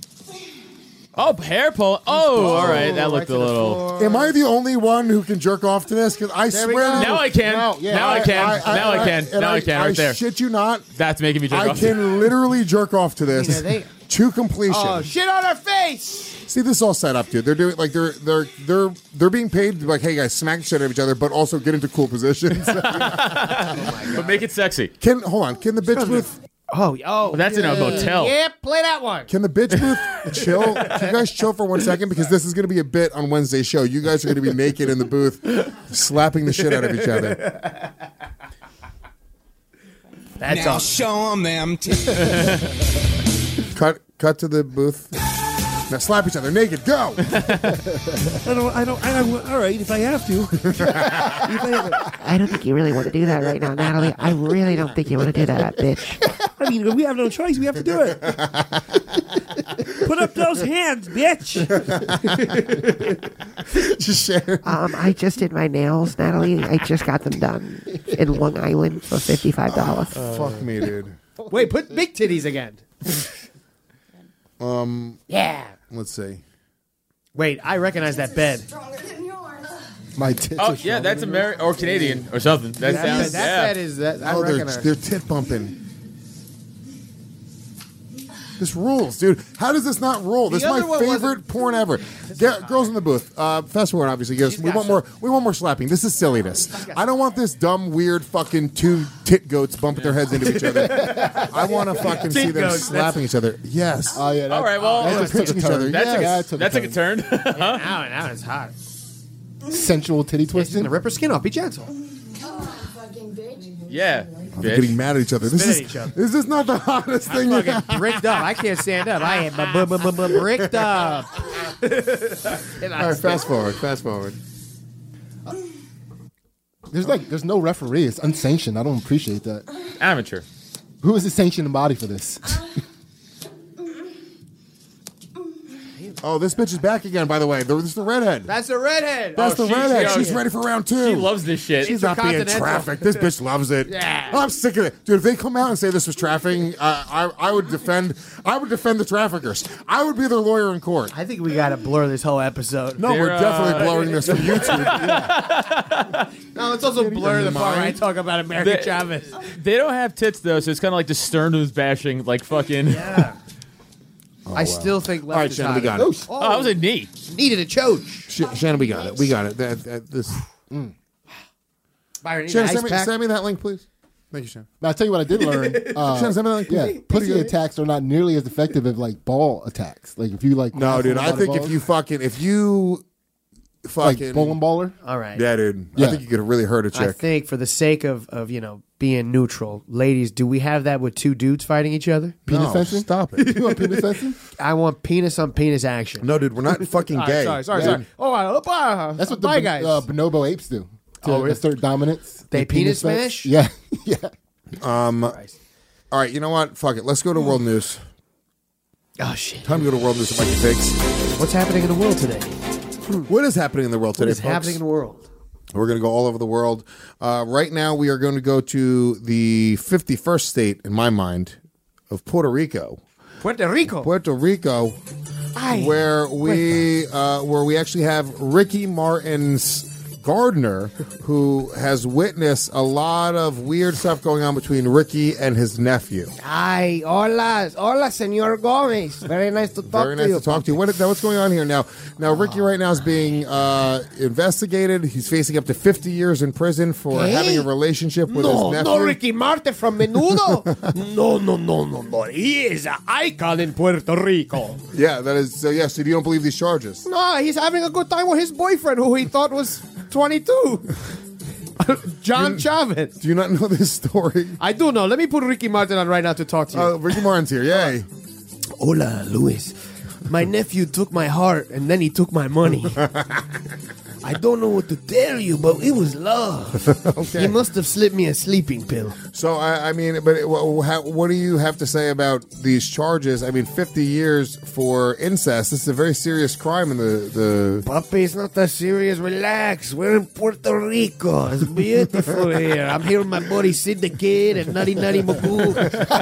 Oh, hair pull. Oh, all right. That looked right a to the little. floor. Am I the only one who can jerk off to this? Because I we swear go. to you, Now I can. No, yeah, now I, I- can. now I, can. and Now I, can. Right there. shit you not. That's making me jerk I off. can literally jerk off to this Yeah, they- to completion. Oh, shit on her face. See, this is all set up, dude. They're doing like they're they're they're they're being paid to, like, hey guys, smack the shit out of each other, but also get into cool positions. But make it sexy. Can hold on? Can the bitch booth? Oh, oh. That's in a motel. Yep, play that one. Can the bitch booth chill? Can you guys chill for one second? Because this is going to be a bit on Wednesday's show. You guys are going to be naked in the booth, slapping the shit out of each other. That's now all. show them them titties. Cut, cut to the booth. Now slap each other naked. Go. I don't. I don't. I don't. All right, if I have to. If I have- I don't think you really want to do that right now, Natalie. I really don't think you want to do that, bitch. I mean, we have no choice. We have to do it. Put up those hands, bitch. Just share. Um, I just did my nails, Natalie. I just got them done in Long Island for fifty-five dollars. Fuck me, dude. Wait, put big titties again. Um. Yeah. Let's see. Wait, I recognize that bed. my tits. Oh are yeah, that's American or Canadian or something. That That, sounds. bed, that yeah. bed is that. I Oh, they're recognize. they're tit bumping. This rules, dude. How does this not roll? This is other my one favorite wasn't- porn ever. Get, girls in the booth. Uh, fast forward, obviously. Yes, we got want more. We want more slapping. This is silliness. I don't want this dumb, weird, fucking two tit goats bumping their heads into each other. I want to fucking see Tit them goats, slapping each other. Yes. Oh yeah. That, All right, well, that they're just took a pinching each turn. other. That's yeah, a, that took that took a turn. Now, now it's hot. Sensual titty She's twisting. gonna rip her skin off. Be gentle. yeah. They're getting mad at each other. This Spit is at each other. this is not the hottest thing. I'm you fucking bricked up. I can't stand up. I am bu- bu- bu- bu- bu- bricked up. And I All right, fast forward. Fast forward. There's like, there's no referee. It's unsanctioned. I don't appreciate that. Amateur. Who is the sanctioning body for this? Oh, this bitch is back again. By the way, this is the redhead. That's the redhead. That's Oh, the she- redhead. she- She's ready for round two. She loves this shit. She's not being Intercontinental. trafficked. This bitch loves it. Yeah. I'm sick of it, dude. If they come out and say this was trafficking, uh, I I would defend. I would defend the traffickers. I would be their lawyer in court. I think we gotta blur this whole episode. No, we're They're, uh, definitely blowing this from YouTube. No, let's also blur the part where I mind? talk about American They- Chavez. They don't have tits though, so it's kind of like just sternums bashing, like fucking. Yeah. I still think left All right, is Shannon, we hotter. got it. Oh, that was a knee. Needed a choke. Sh- Shannon, we got it. We got it. That, that, this. Byron, need Shannon, an send ice me, pack? send me that link, please. Thank you, Shannon. But I'll tell you what I did learn. Uh, Shannon, send me that link. yeah, please. pussy Please. attacks are not nearly as effective as like ball attacks. Like if you like. No, pass dude. on a I lot of think if balls- you fucking if you fucking like bowling baller. All right. Yeah, dude. Yeah. I think you could really hurt a I chick. think for the sake of, of you know being neutral, ladies, do we have that with two dudes fighting each other? Penis No, fencing? stop it. You want penis fencing? I want penis on penis action. No, dude, we're not fucking All right, gay. sorry, sorry, dude. sorry. Oh, uh, uh, That's what the bye, bon- guys. uh, bonobo apes do to Oh, really? assert dominance. They penis fence. smash? Yeah, yeah. Um, all right, you know what? Fuck it. Let's go to world news. Oh shit! Time to go to world news with Mikey Figs. What's happening in the world today? What is happening in the world What today, is folks? happening in the world? We're going to go all over the world. Uh, right now, we are going to go to the fifty-first state, in my mind, of Puerto Rico. Puerto Rico. Puerto Rico, Ay, where we uh, where we actually have Ricky Martin's gardener, who has witnessed a lot of weird stuff going on between Ricky and his nephew. Hi, hola, hola, Senor Gomez. Very nice to talk Very to nice you. to talk to you. What, now, what's going on here now? Now, Ricky right now is being uh, investigated. He's facing up to fifty years in prison for Hey? having a relationship with No, his nephew. no Ricky Martin from Menudo. No, no, no, no, no. He is an icon in Puerto Rico. Yeah, that is. So, yeah, so you don't believe these charges? No, he's having a good time with his boyfriend, who he thought was twenty-two. John Chavez. Do you not know this story? I do know. Let me put Ricky Martin on right now to talk to you. Uh, Ricky Martin's here. Yay. Hola, Luis. My nephew took my heart and then he took my money. I don't know what to tell you, but it was love. Okay. He must have slipped me a sleeping pill. So, I, I mean, but it, what, how, what do you have to say about these charges? I mean, fifty years for incest. This is a very serious crime in the... the Papi, it's not that serious. Relax. We're in Puerto Rico. It's beautiful here. I'm here with my buddy Sid the Kid and Nutty Nutty Magoo.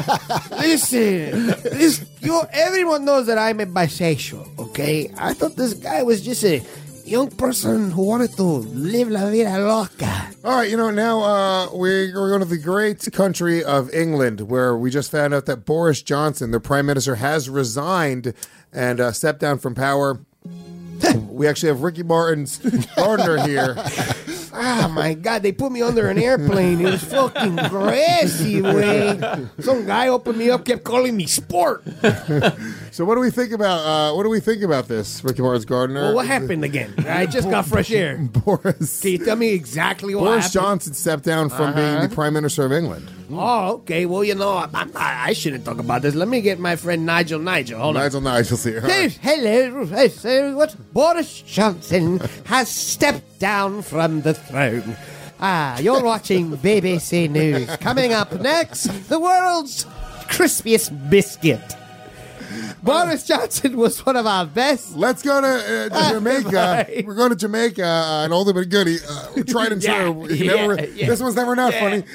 Listen, this, you, everyone knows that I'm a bisexual, okay? I thought this guy was just a young person who wanted to live la vida loca. All right, you know, now uh, we, we're going to the great country of England, where we just found out that Boris Johnson, the Prime Minister, has resigned and uh, stepped down from power. We actually have Ricky Martin's gardener here. Oh my God, they put me under an airplane. It was fucking crazy, way. Some guy opened me up, kept calling me sport. So what do we think about uh, what do we think about this, Ricky Martin's gardener? Well, what happened again? I just got fresh air. Boris Can you tell me exactly what Boris happened? Johnson stepped down from being Uh-huh. the Prime Minister of England. Oh, okay. Well, you know, I, I, I shouldn't talk about this. Let me get my friend Nigel. Nigel, hold Nigel Nigel's here. on. Hey, hello. Hey, so what? Boris Johnson has stepped down from the throne. Ah, you're watching B B C News. Coming up next, the world's crispiest biscuit. Boris Johnson was one of our best. Let's go to uh, Jamaica. Right. We're going to Jamaica, uh, an older but goodie. Uh, tried and Yeah, true. You yeah, never- yeah. This one's never not Yeah, funny.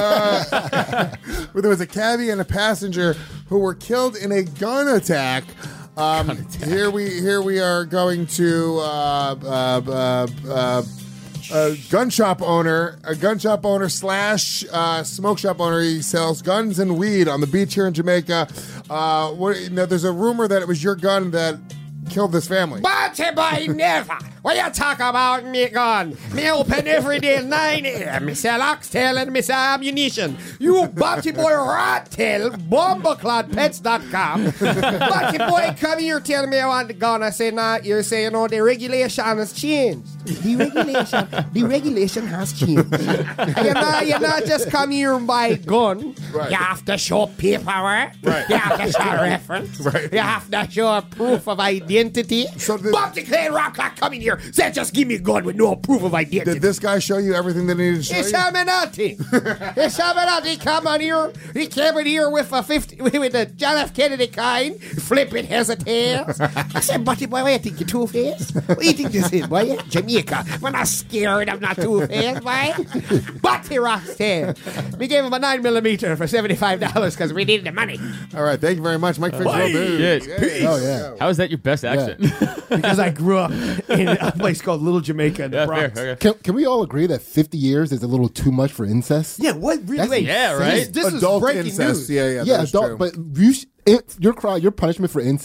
Uh, where there was a cabbie and a passenger who were killed in a gun attack. Um, here we here we are going to uh, uh, uh, uh, a gun shop owner, a gun shop owner slash uh, smoke shop owner. He sells guns and weed on the beach here in Jamaica. Uh, what, you know, there's a rumor that it was your gun that killed this family. But by never. What you talk about me gun? Me open every day nine a.m. Me sell oxtail and me sell ammunition. You Bobby boy rat tail, bombaclad pets dot com. Bobby boy come here tell me I want the gun. I say nah, you're saying no, the regulation has changed. The regulation the regulation has changed. You're not you're not just come here and buy a gun. Right. You have to show paperwork. Right. You have to show reference. Right. You have to show proof of identity. So the- Bob the Clay Rock like coming here said just give me a gun with no proof of identity. Did this guy show you everything that he needed to show He you? saw me nothing. He saw me nothing. Come on here. He came in here with a fifty with the John F. Kennedy kind, flipping hesitates. I said, Buddy boy, what you think you two faced? What do you think this is, boy? Jamaica. We're not scared. I'm not two faced, boy. Buddy Rock's tail. We gave him a nine millimeter for seventy five dollars because we needed the money. All right, thank you very much, Mike Fix. Well done. Shit. Hey. Oh yeah. How is that your best accent? Because I grew up in a place called Little Jamaica in the Yeah, Bronx. fair, okay. Can, can we all agree that fifty years is a little too much for incest? Yeah, what really? That's Wait, Yeah, this- right? This, Adult is breaking incest. news. Yeah, yeah, Yeah, that's adult, true. but you sh- it, your cry, your punishment for incest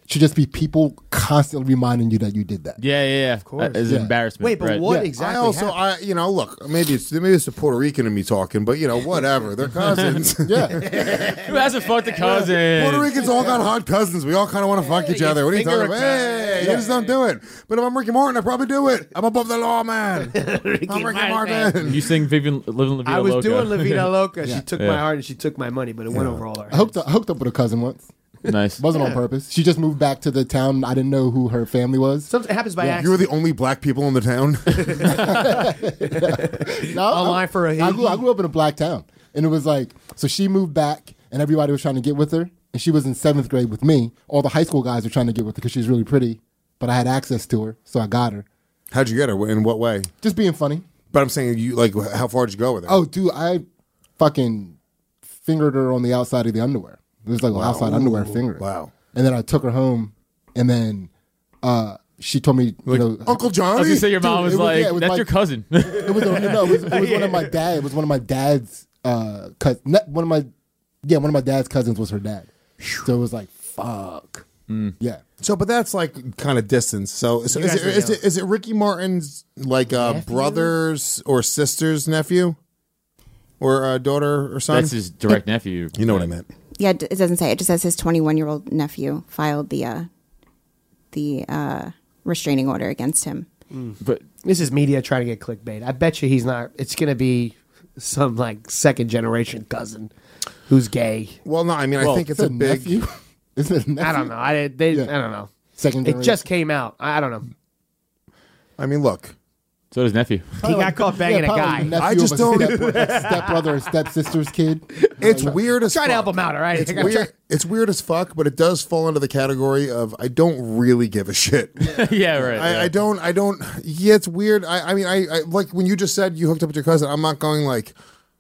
should just be people constantly reminding you that you did that. Yeah, yeah, yeah. Of course. As Yeah. an embarrassment. Wait, but right. what Yeah. exactly? I also, happened? I you know, look, maybe it's maybe it's the Puerto Rican in me talking, but you know, whatever. They're cousins. Yeah. Who hasn't fucked a cousin? Puerto Ricans all got hot cousins. We all kind of want to fuck each you other. What are you finger talking a about? cousin. Hey, you just don't do it. But if I'm Ricky Martin, I probably do it. I'm above the law, man. I'm Ricky Martin. You sing Vivian, Living La Vida I was Loca. doing La Vida Loca. Yeah. She took Yeah. my heart and she took my money, but it went over all our I hooked, up, I hooked up with a cousin once. Nice. Wasn't on Yeah. purpose. She just moved back to the town. I didn't know who her family was. Something happens by You accident. were the only black people in the town. No, A I- line for a I grew, I hickey. grew up in a black town, and it was like, so she moved back, and everybody was trying to get with her, and she was in seventh grade with me. All the high school guys were trying to get with her because she was really pretty, but I had access to her, so I got her. How'd you get her? In what way? Just being funny. But I'm saying, you like, how far did you go with her? Oh, dude, I fucking fingered her on the outside of the underwear. It was like an outside underwear finger. Wow. And then I took her home, and then uh, she told me, you know, Uncle Johnny. I was gonna say your Dude, mom was it was- like, yeah, it was "That's my- your cousin." It was a, no, it was, it was one of my dad. It was one of my dad's uh, cous- not one of my yeah, one of my dad's cousins was her dad. So it was like fuck, yeah. So, but that's like kind of distance. So, so You is guys it, were is young. it is it Ricky Martin's like uh, Nephew? brother's or sister's nephew, or uh, daughter or son? That's his direct nephew. You know what I meant. Yeah, it doesn't say. It just says his twenty-one-year-old nephew filed the uh, the uh, restraining order against him. But This is media trying to get clickbait. I bet you he's not. It's going to be some like second generation cousin who's gay. Well, no, I mean, I Well, think it's Is a it big. nephew? Is it a nephew? I don't know. I they. Yeah. I don't know. Second It generation. just came out. I, I don't know. I mean, look, so does nephew. He got caught banging Yeah, a probably guy. nephew I just of a don't- step, stepbrother or stepsister's kid. it's weird as Try to fuck. help him out. All right. It's weird. It's weird as fuck, but it does fall into the category of I don't really give a shit. yeah, right. I, yeah. I don't. I don't. Yeah, it's weird. I, I mean, I, I like when you just said you hooked up with your cousin. I'm not going like.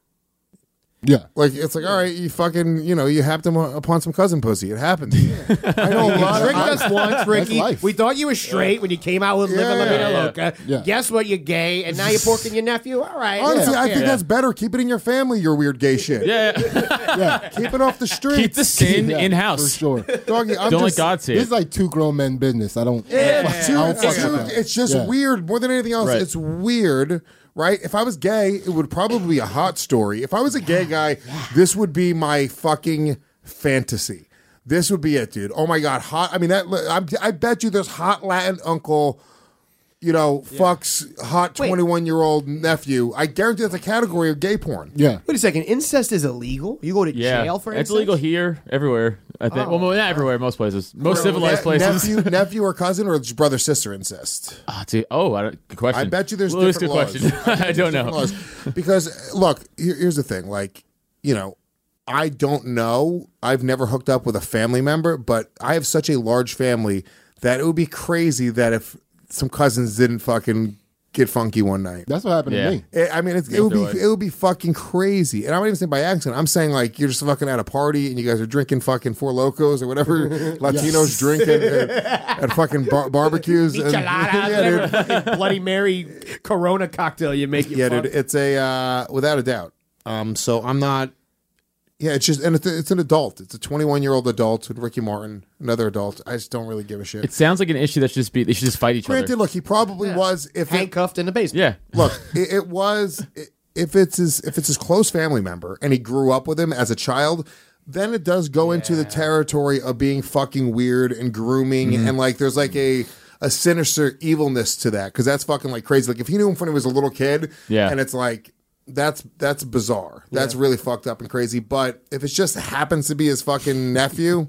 Yeah. Like it's like all right, you fucking you know you happed him upon some cousin pussy. It happens. I know a lot. Tricked I, us once, Ricky. life. We thought you were straight when you came out with Yeah, Living La Vida yeah. Loca. Yeah. Guess what? You're gay, and now you're porking your nephew. All right. honestly, Yeah. I think Yeah. that's better. Keep it in your family. Your weird gay shit. yeah, yeah. Yeah. Keep it off the streets. Keep the sin Yeah, in for house. sure. Doggy, I'm Don't let just, God see This it. is like two grown men business. I don't. Yeah, I dude, don't it's, fuck dude, with that. it's just Yeah. weird more than anything else. Right. It's weird, right? If I was gay, it would probably be a hot story. If I was a gay guy, this would be my fucking fantasy. This would be it, dude. Oh my god, hot. I mean, that. I'm, I bet you there's hot Latin uncle. You know, fucks hot Wait. twenty-one year old nephew. I guarantee that's a category of gay porn. Yeah. Wait a second. Incest is illegal. You go to Yeah, jail for it's incest. illegal here, everywhere. I think. Oh. Well, not everywhere. Most places. Most Ne- civilized places. Nephew, nephew or cousin or brother sister incest. Ah, dude. Oh, I don't, good question. I bet you there's Louis, different good laws. question. I don't Different know. laws. Because look, here, here's the thing. Like, you know, I don't know. I've never hooked up with a family member, but I have such a large family that it would be crazy that if some cousins didn't fucking get funky one night. That's what happened Yeah. to me. It, I mean, it's, it Yeah, would be they're like- it would be fucking crazy, and I'm not even saying by accident. I'm saying like you're just fucking at a party and you guys are drinking fucking Four Locos or whatever Latinos drink at, at, at fucking bar- barbecues. and- Michelada, yeah, dude. whatever Bloody Mary Corona cocktail you make. You Yeah, fuck. dude, it's a uh, without a doubt. Um, so I'm not. Yeah, it's just and it's, it's an adult. It's a twenty-one year old adult with Ricky Martin, another adult. I just don't really give a shit. It sounds like an issue that should just be. They should just fight each Granted, other. look, he probably was if it, handcuffed in the basement. Yeah. look, it, it was if it's his if it's his close family member and he grew up with him as a child. Then it does go into the territory of being fucking weird and grooming and like there's like a a sinister evilness to that because that's fucking like crazy. Like if he knew him when he was a little kid, Yeah. and it's like that's that's bizarre. That's really fucked up and crazy. But if it just happens to be his fucking nephew,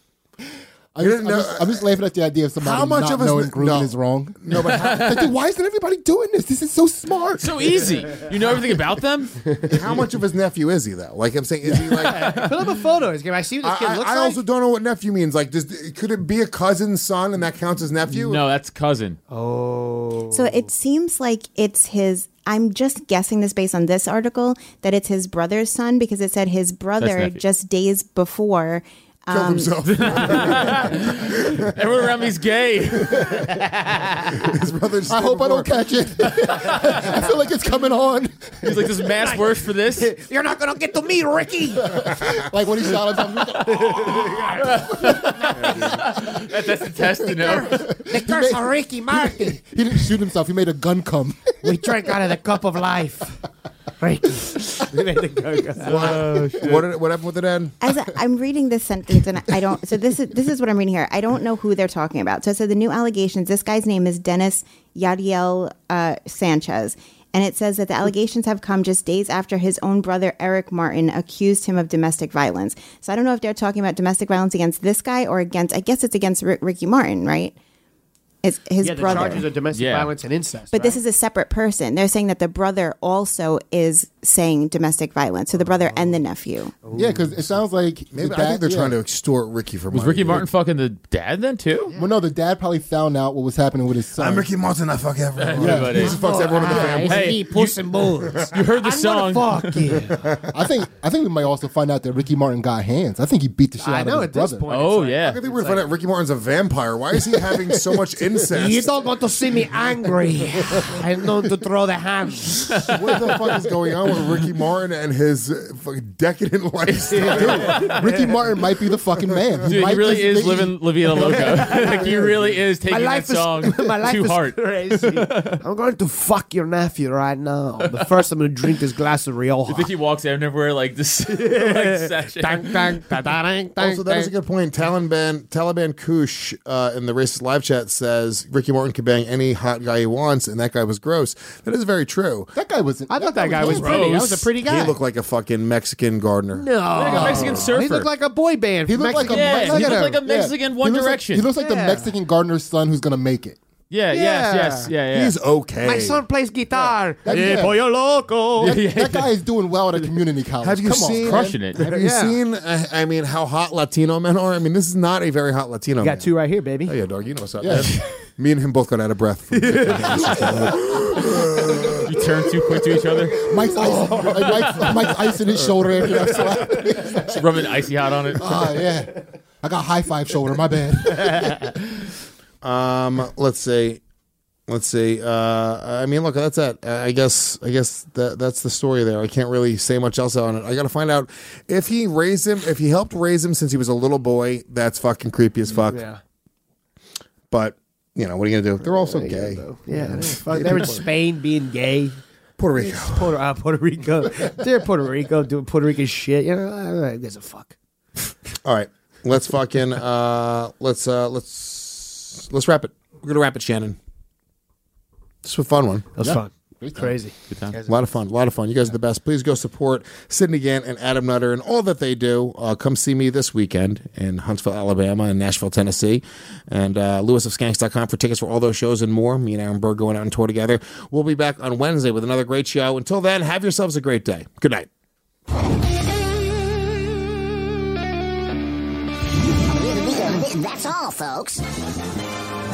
I'm You just, didn't I'm, know- just, I'm just laughing at the idea of somebody How much not of his- knowing grooming no. is wrong. no, but how, Like, dude, why isn't everybody doing this? This is so smart. So easy. You know everything about them. how much of his nephew is he though? Like I'm saying, is he like? Put up a photo. I see what this kid I, looks I like. also don't know what nephew means. Like, does could it be a cousin's son and that counts as nephew? No, that's cousin. oh. So it seems like it's his. I'm just guessing this based on this article that it's his brother's son because it said his brother nephew. just days before Killed Um, himself. Everyone around me's gay. His brother just I did hope I don't before. catch it. I feel like it's coming on. He's like, this mass worse for this. You're not gonna get to me, Ricky. Like when he shot him. That, that's the test to know. The curse of Ricky Martin. He didn't shoot himself. He made a gun come. We drank out of the cup of life. Ricky. We made the Oh, shit. What, did, what happened with it, Ed? As I, I'm reading this sentence, and I don't. So this is this is what I'm reading here. I don't know who they're talking about. So it said the new allegations. This guy's name is Dennis Yadiel uh, Sanchez, and it says that the allegations have come just days after his own brother Eric Martin accused him of domestic violence. So I don't know if they're talking about domestic violence against this guy or against. I guess it's against Rick, Ricky Martin, right? It's his yeah, the brother. charges of domestic Yeah. violence and incest. But right? this is a separate person. They're saying that the brother also is saying domestic violence. So the brother and the nephew. Yeah, because it sounds like Maybe the I think dad- they're yeah. trying to extort Ricky for Was money. Ricky Martin fucking the dad then, too? Well, no, the dad probably found out what was happening with his son. I'm Ricky Martin. I fuck everyone. Everybody. He just fucks everyone in the family. Hey, me, Puss in Boots. You heard the song. Fuck you. I think I think we might also find out that Ricky Martin got hands. I think he beat the shit I out know of at his this brother. point. Oh, it's yeah. I think we're going to find out Ricky Martin's a vampire. Why is he having so much incest? You don't want to see me angry. I know to throw the hands. What the fuck is going on with Ricky Martin and his uh, fucking decadent lifestyle? Ricky Martin might be the fucking man. Dude, he might really just is be- living La Vida Loca. Like, he really is taking that life is- song my life too is hard. crazy. I'm going to fuck your nephew right now. But first, I'm going to drink this glass of Rioja. I think he walks out everywhere like this. like session. Dang, dang, da, da, dang, dang, Also, that is a dang. good point. Taliban Taliban Kush uh, in the racist live chat says Ricky Martin can bang any hot guy he wants, and that guy was gross. That is very true. That guy was. I thought that guy was handsome. pretty. That was a pretty guy. He looked like a fucking Mexican gardener. no. Like a Mexican surfer. He looked like a boy band. He from looked like a Mexico. Yeah, Mexican- he looked like a Yeah. Mexican He One looks like- Direction. he looks like the Yeah. Mexican gardener's son who's gonna make it. Yeah, yes, Yeah. yes, yeah, yeah. He's okay. My son plays guitar. That, Hey, yeah. pollo loco. That, that guy is doing well at a community college. Have you Come on, seen- man. crushing it. Have you Yeah. seen, uh, I mean, how hot Latino men are? I mean, this is not a very hot Latino You man. got two right here, baby. Oh, yeah, dog. You know what's up, Yeah. man. Me and him both got out of breath. From You turn too quick to each other, Mike's ice, like Mike's, Mike's icing his shoulder after that slap. just rubbing icy hot on it. Oh yeah, I got high five shoulder. My bad. Um, let's see. Let's see. Uh, I mean, look, that's it. I guess. I guess that that's the story there. I can't really say much else on it. I got to find out if he raised him, if he helped raise him since he was a little boy. That's fucking creepy as fuck. Yeah. But you know, what are you gonna do? They're all so gay. Yeah. They're, fuck- they're in Spain being gay. Puerto Rico. Puerto, uh, Puerto Rico. They're Puerto Rico doing Puerto Rican shit. You know, I gives a fuck. All right, let's fucking uh, let's uh, let's let's wrap it. We're gonna wrap it, Shannon. This was a fun one. That was Yeah. fun. Crazy. Good time. A lot of fun. A lot of fun. You guys are the best. Please go support Sydney Gant and Adam Nutter and all that they do. Uh, come see me this weekend in Huntsville, Alabama, and Nashville, Tennessee. And uh, lewis of skanks dot com for tickets for all those shows and more. Me and Aaron Berg going out on tour together. We'll be back on Wednesday with another great show. Until then, have yourselves a great day. Good night. That's all, folks.